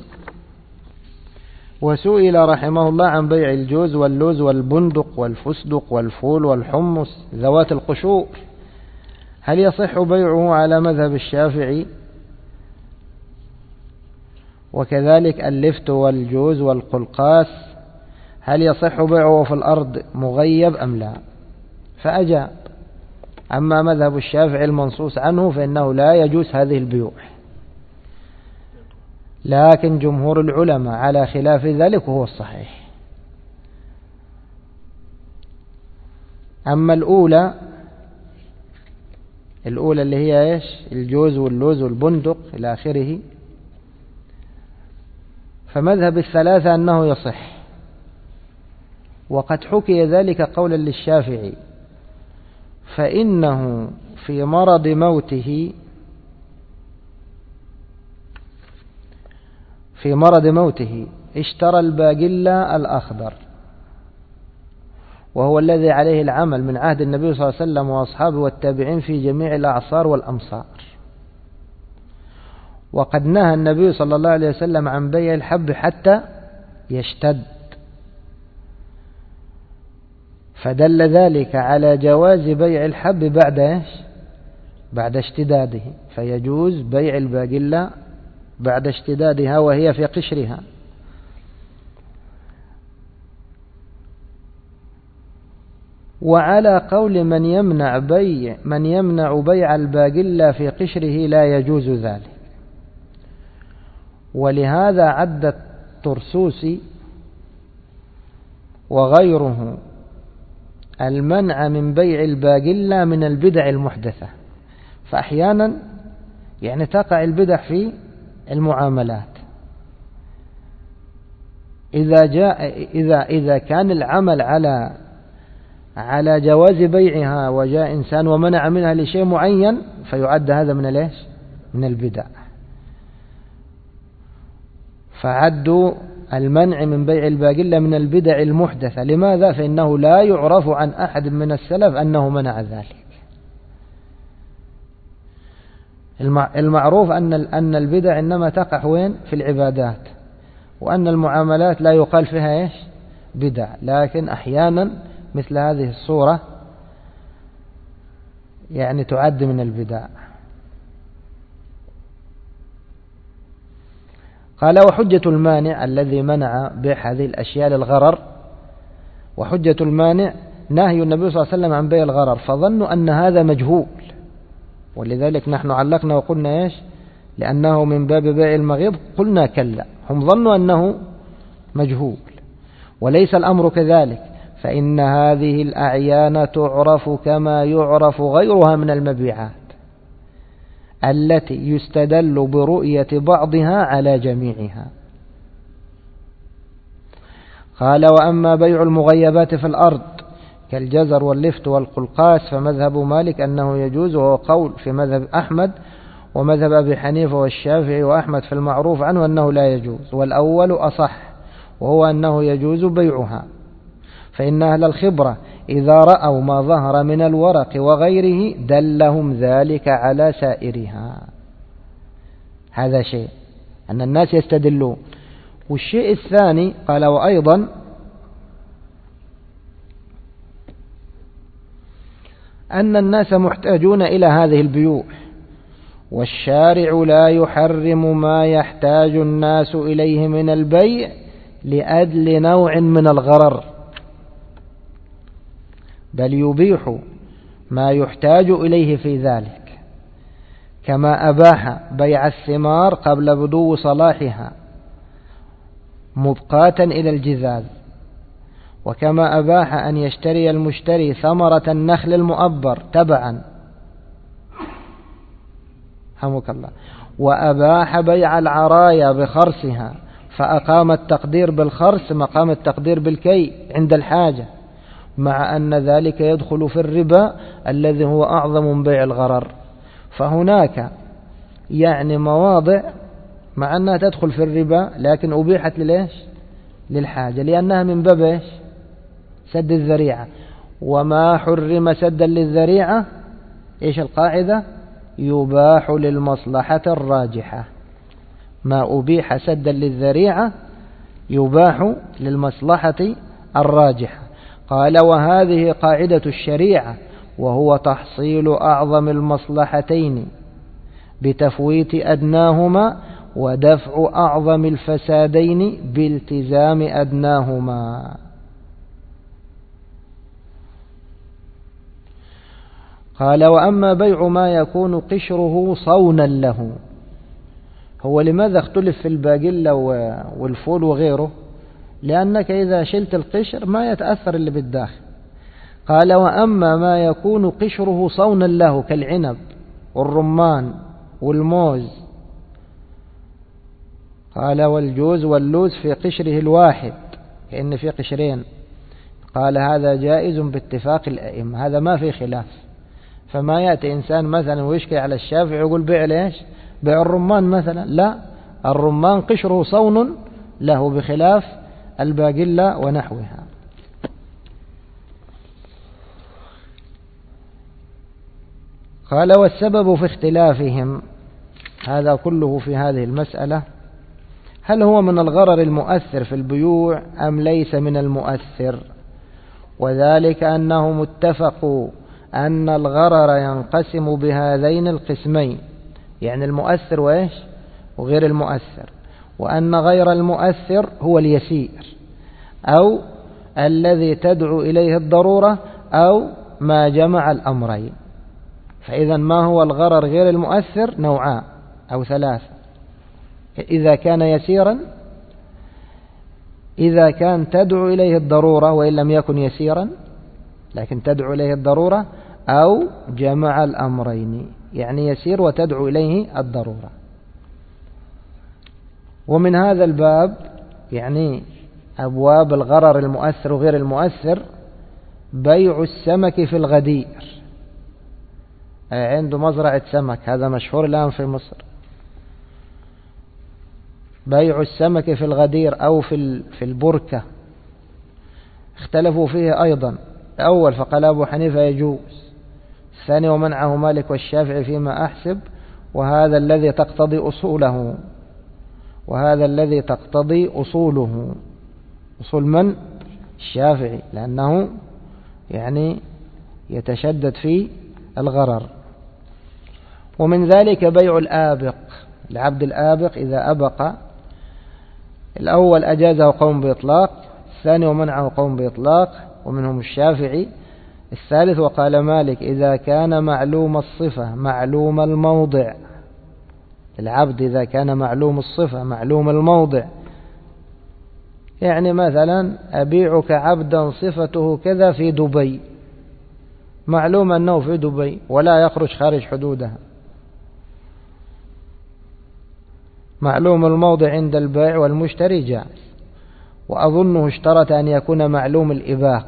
وسئل رحمه الله عن بيع الجوز واللوز والبندق والفستق والفول والحمص ذوات القشور، هل يصح بيعه على مذهب الشافعي؟ وكذلك اللفت والجوز والقلقاس، هل يصح بيعه في الأرض مغيب أم لا؟ فأجاب: أما مذهب الشافعي المنصوص عنه فإنه لا يجوز هذه البيوع، لكن جمهور العلماء على خلاف ذلك وهو الصحيح. أما الأولى اللي هي إيش؟ الجوز واللوز والبندق إلى آخره، فمذهب الثلاثة أنه يصح، وقد حكي ذلك قولا للشافعي، فإنه في مرض موته اشترى الباقلة الأخضر، وهو الذي عليه العمل من عهد النبي صلى الله عليه وسلم وأصحابه والتابعين في جميع الأعصار والأمصار. وقد نهى النبي صلى الله عليه وسلم عن بيع الحب حتى يشتد، فدل ذلك على جواز بيع الحب بعد اشتداده، فيجوز بيع الباقلة بعد اشتدادها وهي في قشرها. وعلى قول من يمنع بيع الباقلة في قشره لا يجوز ذلك. ولهذا عد الطرسوسي وغيره المنع من بيع الباقلة من البدع المحدثة. فأحيانا تقع البدع في المعاملات. إذا كان العمل على جواز بيعها وجاء إنسان ومنع منها لشيء معين فيعد هذا من البدع. فعدوا المنع من بيع الباقلة من البدع المحدثة. لماذا؟ فإنه لا يعرف عن أحد من السلف أنه منع ذلك. المعروف أن البدع إنما تقع وين؟ في العبادات، وأن المعاملات لا يقال فيها بدع، لكن أحيانا مثل هذه الصورة تعد من البدع. قال: وحجة المانع الذي منع بيع هذه الأشياء للغرر، وحجة المانع نهي النبي صلى الله عليه وسلم عن بيع الغرر، فظنوا أن هذا مجهول، ولذلك نحن علقنا وقلنا إيش؟ لأنه من باب بيع المغيض، قلنا كلا، هم ظنوا أنه مجهول، وليس الأمر كذلك، فإن هذه الأعيان تعرف كما يعرف غيرها من المبيعات التي يستدل برؤية بعضها على جميعها. قال: وأما بيع المغيبات في الأرض كالجزر واللفت والقلقاس فمذهب مالك أنه يجوز، وهو قول في مذهب أحمد ومذهب أبي حنيفة والشافعي وأحمد في المعروف عنه أنه لا يجوز، والأول أصح، وهو أنه يجوز بيعها، فإن أهل الخبرة إذا رأوا ما ظهر من الورق وغيره دلهم ذلك على سائرها. هذا شيء أن الناس يستدلون. والشيء الثاني قال: وأيضا أن الناس محتاجون إلى هذه البيوع، والشارع لا يحرم ما يحتاج الناس إليه من البيع لأجل نوع من الغرر، بل يبيح ما يحتاج إليه في ذلك، كما أباح بيع الثمار قبل بدو صلاحها مبقاة إلى الجذاذ، وكما أباح أن يشتري المشتري ثمرة النخل المؤبر تبعا، حمك الله، وأباح بيع العرايا بخرسها، فأقام التقدير بالخرس مقام التقدير بالكي عند الحاجة، مع أن ذلك يدخل في الربا الذي هو أعظم من بيع الغرر. فهناك يعني مواضع مع أنها تدخل في الربا لكن أبيحت للإيش؟ للحاجة، لأنها من باب إيش؟ سد الذريعة. وما حرم سدا للذريعة إيش القاعدة؟ يباح للمصلحة الراجحة. ما أبيح سدا للذريعة يباح للمصلحة الراجحة. قال: وهذه قاعدة الشريعة، وهو تحصيل أعظم المصلحتين بتفويت أدناهما، ودفع أعظم الفسادين بالتزام أدناهما. قال: وأما بيع ما يكون قشره صونا له. هو لماذا اختلف في الباقلة والفول وغيره؟ لأنك إذا شلت القشر ما يتأثر اللي بالداخل. قال: وأما ما يكون قشره صونا له كالعنب والرمان والموز، قال: والجوز واللوز في قشره الواحد، كأن في قشرين، قال: هذا جائز باتفاق الأئمة، هذا ما في خلاف. فما يأتي إنسان مثلا ويشكي على الشافعي يقول بيع ليش؟ بيع الرمان مثلا، لا، الرمان قشره صون له بخلاف الباقلة ونحوها. قال: والسبب في اختلافهم، هذا كله في هذه المسألة، هل هو من الغرر المؤثر في البيوع أم ليس من المؤثر؟ وذلك أنهم اتفقوا أن الغرر ينقسم بهذين القسمين، يعني المؤثر وإيش؟ وغير المؤثر، وأن غير المؤثر هو اليسير، أو الذي تدعو إليه الضرورة، أو ما جمع الأمرين. فإذا ما هو الغرر غير المؤثر؟ نوعان أو ثلاثة: إذا كان يسيرا، إذا كان تدعو إليه الضرورة وإن لم يكن يسيرا لكن تدعو إليه الضرورة، أو جمع الأمرين، يعني يسير وتدعو إليه الضرورة. ومن هذا الباب يعني أبواب الغرر المؤثر وغير المؤثر بيع السمك في الغدير. عنده مزرعة سمك، هذا مشهور الآن في مصر. بيع السمك في الغدير أو في البركة اختلفوا فيه أيضا. الأول فقال أبو حنيفة يجوز، الثاني ومنعه مالك والشافعي فيما أحسب، وهذا الذي تقتضي أصوله، وهذا الذي تقتضي أصوله. أصول من؟ الشافعي، لأنه يعني يتشدد في الغرر. ومن ذلك بيع الآبق، العبد الآبق إذا أبق، الأول أجازه قوم بإطلاق، الثاني ومنعه قوم بإطلاق، ومنهم الشافعي. الثالث وقال مالك إذا كان معلوم الصفة معلوم الموضع، العبد إذا كان معلوم الصفة معلوم الموضع، يعني مثلا أبيعك عبدا صفته كذا في دبي، معلوم أنه في دبي ولا يخرج خارج حدودها، معلوم الموضع عند البائع والمشتري جائز. وأظنه اشترط أن يكون معلوم الإباق.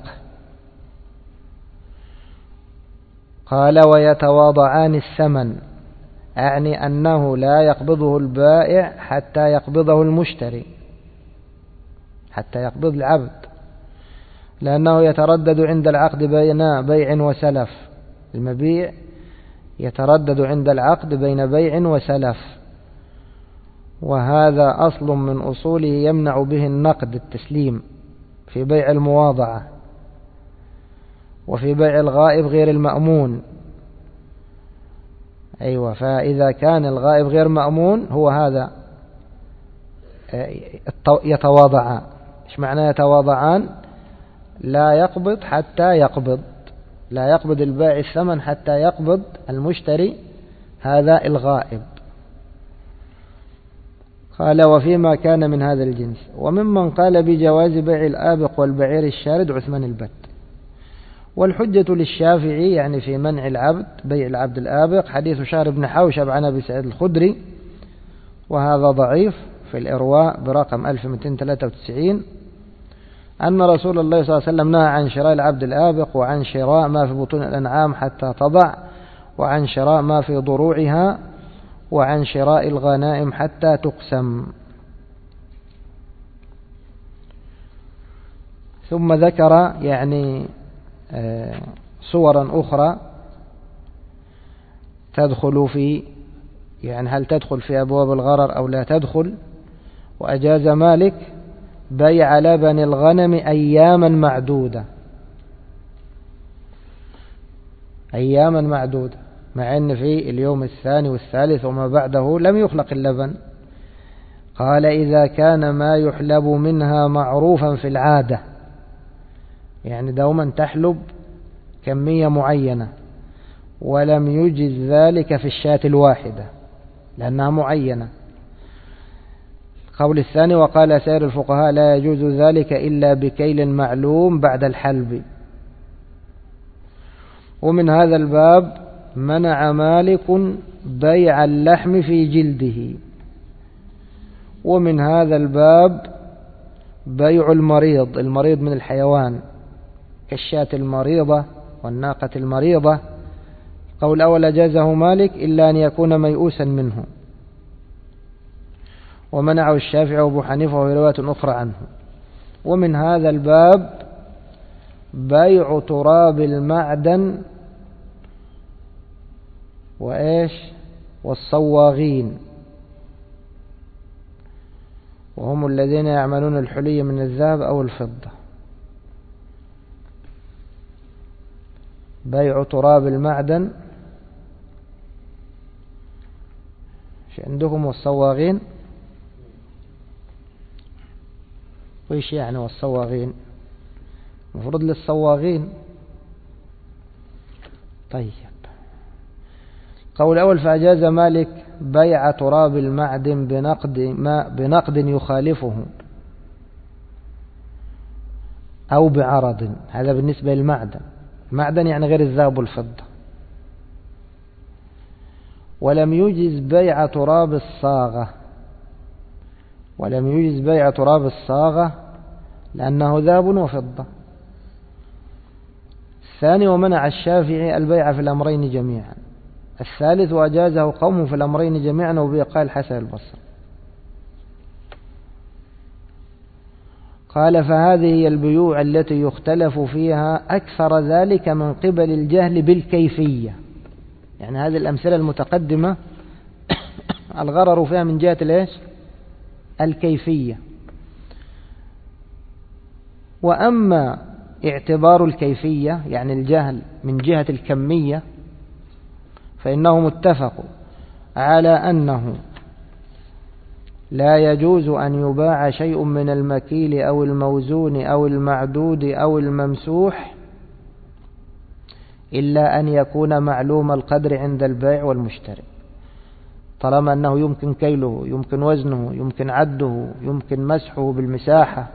قال ويتواضعان الثمن، أعني أنه لا يقبضه البائع حتى يقبضه المشتري، حتى يقبض العبد، لأنه يتردد عند العقد بين بيع وسلف، المبيع يتردد عند العقد بين بيع وسلف، وهذا أصل من أصوله يمنع به النقد التسليم في بيع المواضعة وفي بيع الغائب غير المأمون. أيوة، فإذا كان الغائب غير مأمون هو هذا يتواضعان. إيش معنى يتواضعان؟ لا يقبض حتى يقبض، لا يقبض البائع الثمن حتى يقبض المشتري هذا الغائب. قال وفيما كان من هذا الجنس. وممن قال بجواز بيع الآبق والبعير الشارد عثمان البت. والحجة للشافعي يعني في منع العبد بيع العبد الآبق حديث شهر بن حوشب عن أبي سعيد الخدري، وهذا ضعيف في الإرواء برقم 1293، أن رسول الله صلى الله عليه وسلم نهى عن شراء العبد الآبق وعن شراء ما في بطون الأنعام حتى تضع، وعن شراء ما في ضروعها، وعن شراء الغنائم حتى تقسم. ثم ذكر يعني صورا أخرى تدخل في، يعني هل تدخل في أبواب الغرر أو لا تدخل. وأجاز مالك بيع لبن الغنم أياما معدودة، أياما معدودة، مع أن في اليوم الثاني والثالث وما بعده لم يخلق اللبن. قال إذا كان ما يحلب منها معروفا في العادة، يعني دوما تحلب كمية معينة، ولم يجز ذلك في الشاة الواحدة لأنها معينة. قول الثاني وقال سائر الفقهاء لا يجوز ذلك إلا بكيل معلوم بعد الحلب. ومن هذا الباب منع مالك بيع اللحم في جلده. ومن هذا الباب بيع المريض، المريض من الحيوان كالشاة المريضة والناقة المريضة. قول أول أجازه مالك إلا أن يكون ميؤوسا منه، ومنعه الشافعي وابو حنيفة وروايات أخرى عنه. ومن هذا الباب بيع تراب المعدن وإيش والصواغين، وهم الذين يعملون الحلي من الذهب أو الفضة. بيع تراب المعدن عندكم والصواغين، وإيش يعني والصواغين؟ مفروض للصواغين. طيب، قول أول فأجاز مالك بيع تراب المعدن بنقد يخالفه أو بعرض، هذا بالنسبة للمعدن، معدن يعني غير الذهب والفضة. ولم يجز بيع تراب الصاغة، ولم يجز بيع تراب الصاغة لأنه ذهب وفضة. الثاني ومنع الشافعي البيع في الأمرين جميعا. الثالث وأجازه قوم في الأمرين جميعا، وبه قال حسن البصري. قال فهذه هي البيوع التي يختلف فيها أكثر ذلك من قبل الجهل بالكيفية، يعني هذه الأمثلة المتقدمة الغرر فيها من جهة الإيش؟ الكيفية. وأما اعتبار الكيفية يعني الجهل من جهة الكمية فإنهم اتفقوا على أنه لا يجوز أن يباع شيء من المكيل أو الموزون أو المعدود أو الممسوح إلا أن يكون معلوم القدر عند البائع والمشتري، طالما أنه يمكن كيله، يمكن وزنه، يمكن عده، يمكن مسحه بالمساحة،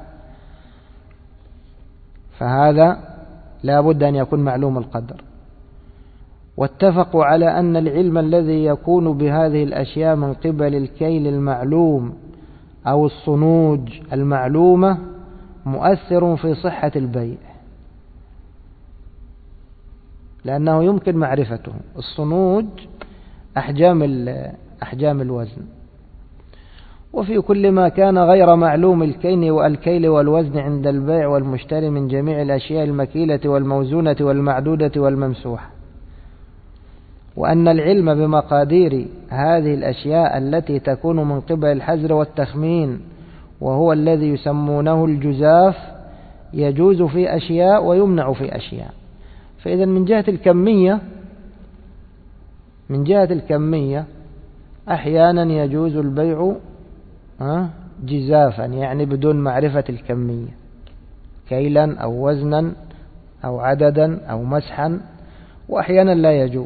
فهذا لا بد أن يكون معلوم القدر. واتفقوا على أن العلم الذي يكون بهذه الأشياء من قبل الكيل المعلوم أو الصنوج المعلومة مؤثر في صحة البيع، لأنه يمكن معرفته. الصنوج أحجام الوزن، وفي كل ما كان غير معلوم الكيل والوزن عند البائع والمشتري من جميع الأشياء المكيلة والموزونة والمعدودة والممسوحة. وأن العلم بمقادير هذه الأشياء التي تكون من قبل الحزر والتخمين، وهو الذي يسمونه الجزاف، يجوز في أشياء ويمنع في أشياء. فإذا من جهة الكمية أحيانا يجوز البيع جزافا، يعني بدون معرفة الكمية، كيلا أو وزنا أو عددا أو مسحا، وأحيانا لا يجوز.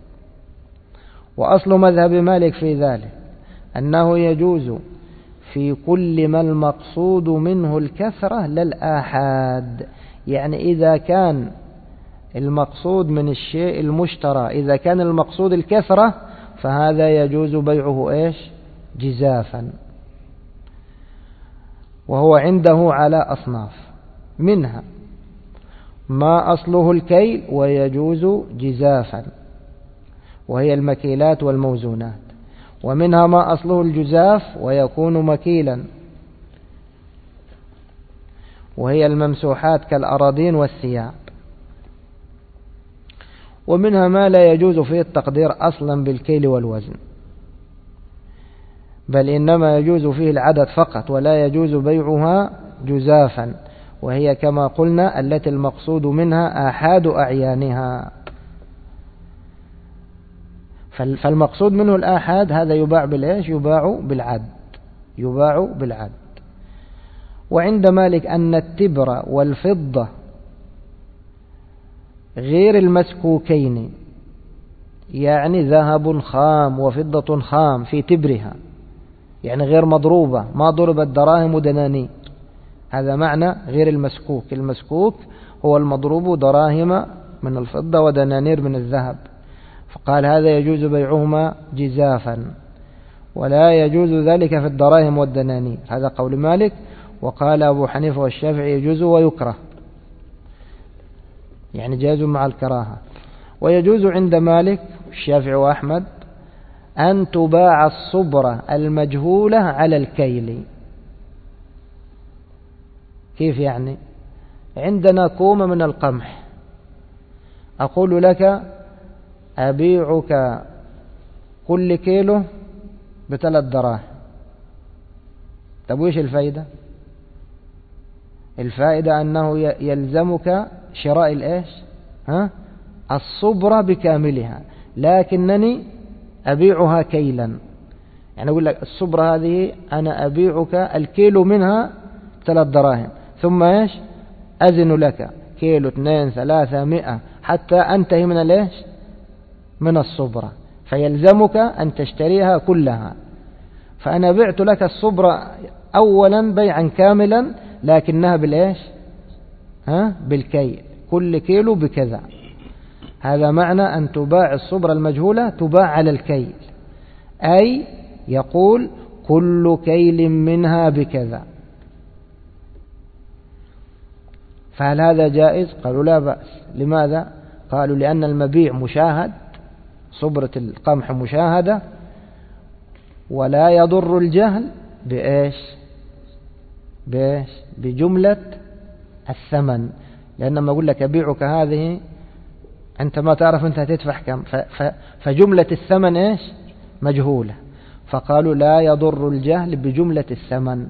وأصل مذهب مالك في ذلك أنه يجوز في كل ما المقصود منه الكثرة لا الآحاد، يعني إذا كان المقصود من الشيء المشترى، إذا كان المقصود الكثرة، فهذا يجوز بيعه جزافا. وهو عنده على أصناف، منها ما أصله الكيل ويجوز جزافا وهي المكيلات والموزونات، ومنها ما أصله الجزاف ويكون مكيلا وهي الممسوحات كالأراضين والثياب، ومنها ما لا يجوز فيه التقدير أصلا بالكيل والوزن، بل إنما يجوز فيه العدد فقط، ولا يجوز بيعها جزافا، وهي كما قلنا التي المقصود منها آحاد أعيانها. فالمقصود منه الآحاد هذا يباع يباع بالعد. وعند مالك أن التبر والفضة غير المسكوكين، يعني ذهب خام وفضة خام في تبرها، يعني غير مضروبة، ما ضربت دراهم ودنانير، هذا معنى غير المسكوك. المسكوك هو المضروب دراهم من الفضة ودنانير من الذهب، فقال هذا يجوز بيعهما جزافا، ولا يجوز ذلك في الدراهم والدنانير، هذا قول مالك. وقال أبو حنيفة والشافعي يجوز ويكره، يعني جاز مع الكراهة. ويجوز عند مالك والشافعي وأحمد أن تباع الصبرة المجهولة على الكيل. كيف يعني؟ عندنا كومة من القمح، أقول لك أبيعك كل كيلو ب3 دراهم، طب وإيش الفائدة؟ الفائدة أنه يلزمك شراء الصبرة بكاملها، لكنني أبيعها كيلا، يعني أقول لك الصبرة هذه أنا أبيعك الكيلو منها 3 دراهم، ثم أزن لك كيلو 2 3 100 حتى أنتهي من الصبرة، فيلزمك أن تشتريها كلها. فأنا بعت لك الصبرة أولا بيعا كاملا، لكنها بالكيل، كل كيلو بكذا. هذا معنى أن تباع الصبرة المجهولة، تباع على الكيل، أي يقول كل كيل منها بكذا. فهل هذا جائز؟ قالوا لا بأس. لماذا؟ قالوا لأن المبيع مشاهد، صبرة القمح مشاهدة، ولا يضر الجهل بجملة الثمن، لأنما أقول لك أبيعك هذه أنت ما تعرف أنت هتدفع كم، فجملة الثمن مجهولة، فقالوا لا يضر الجهل بجملة الثمن.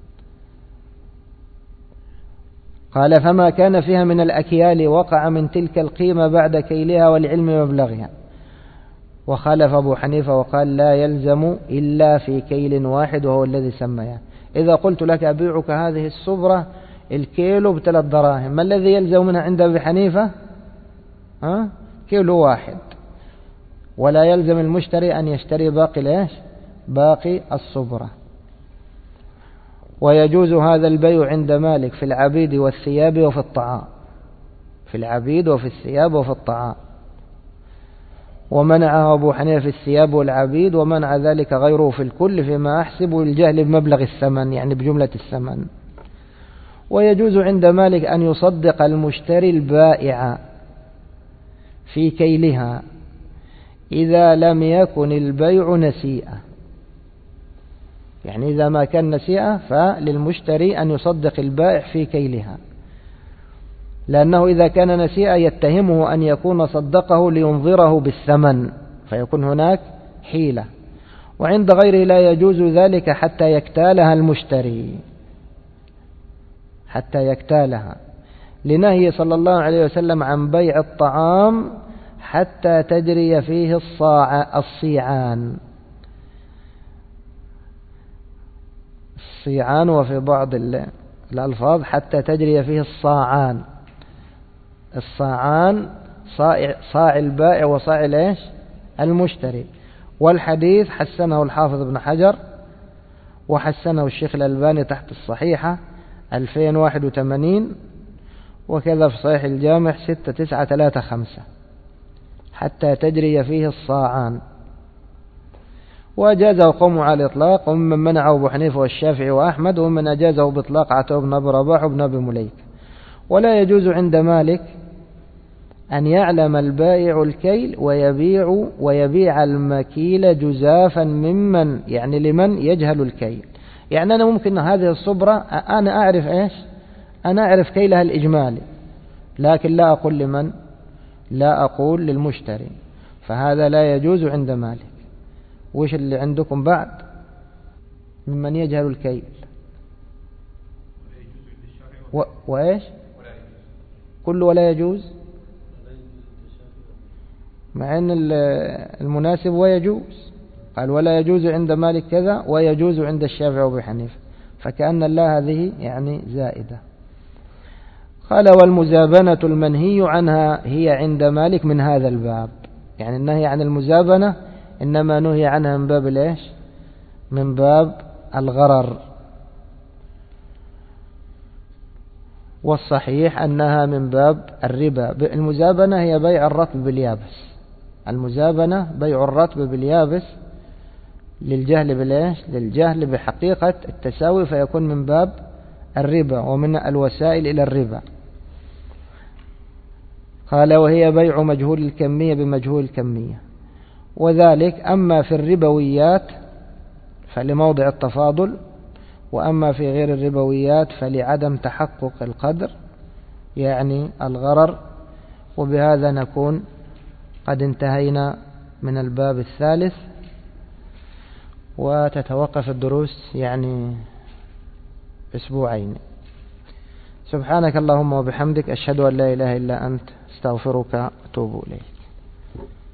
قال فما كان فيها من الأكيال وقع من تلك القيمة بعد كيلها والعلم مبلغها. وخالف أبو حنيفة وقال لا يلزم إلا في كيل واحد وهو الذي سمياه. إذا قلت لك أبيعك هذه الصبرة الكيلو ب3 دراهم، ما الذي يلزم منها عند أبي حنيفة؟ كيلو واحد، ولا يلزم المشتري أن يشتري باقي الصبرة. ويجوز هذا البيع عند مالك في العبيد والثياب وفي الطعام، في العبيد وفي الثياب وفي الطعام. ومنعه أبو حنيفة في الثياب والعبيد، ومنع ذلك غيره في الكل، فيما أحسب الجهل بمبلغ الثمن، يعني بجملة الثمن. ويجوز عند مالك أن يصدق المشتري البائع في كيلها إذا لم يكن البيع نسيئة، يعني إذا ما كان نسيئة فللمشتري أن يصدق البائع في كيلها، لأنه إذا كان نسيئة يتهمه أن يكون صدقه لينظره بالثمن، فيكون هناك حيلة. وعند غيره لا يجوز ذلك حتى يكتالها المشتري، حتى يكتالها، لنهي صلى الله عليه وسلم عن بيع الطعام حتى تجري فيه الصيعان، وفي بعض الألفاظ حتى تجري فيه الصاعان. الصاعان صاع البائع وصاع المشتري. والحديث حسنه الحافظ ابن حجر، وحسنه الشيخ الألباني تحت الصحيحة 2081، وكذا في صحيح الجامع 6935، حتى تجري فيه الصاعان. وأجازه قوم على الإطلاق، ومن منعه أبو حنيفة والشافعي وأحمد، ومن أجازه بإطلاق عطاء بن أبي رباح وابن أبي مليك. ولا يجوز عند مالك أن يعلم البائع الكيل ويبيع المكيل جزافا ممن، يعني لمن يجهل الكيل. يعني أنا ممكن هذه الصبرة أنا أعرف أنا أعرف كيلها الإجمالي، لكن لا أقول لمن؟ لا أقول للمشتري، فهذا لا يجوز عند مالك. وإيش اللي عندكم بعد؟ ممن يجهل الكيل وإيش؟ كل ولا يجوز، مع أن المناسب ويجوز. قال ولا يجوز عند مالك كذا ويجوز عند الشافعي وابي حنيفة، فكأن الله هذه يعني زائدة. قال والمزابنة المنهي عنها هي عند مالك من هذا الباب، يعني النهي عن المزابنة إنما نهي عنها من باب من باب الغرر، والصحيح أنها من باب الربا. المزابنة هي بيع الرطب باليابس، المزابنة بيع الرطب باليابس للجهل بحقيقة التساوي، فيكون من باب الربا ومن الوسائل إلى الربا. قال وهي بيع مجهول الكمية بمجهول الكمية، وذلك أما في الربويات فلموضع التفاضل، وأما في غير الربويات فلعدم تحقق القدر، يعني الغرر. وبهذا نكون قد انتهينا من الباب الثالث، وتتوقف الدروس يعني أسبوعين. سبحانك اللهم وبحمدك، أشهد أن لا إله إلا أنت، استغفرك وأتوب إليك.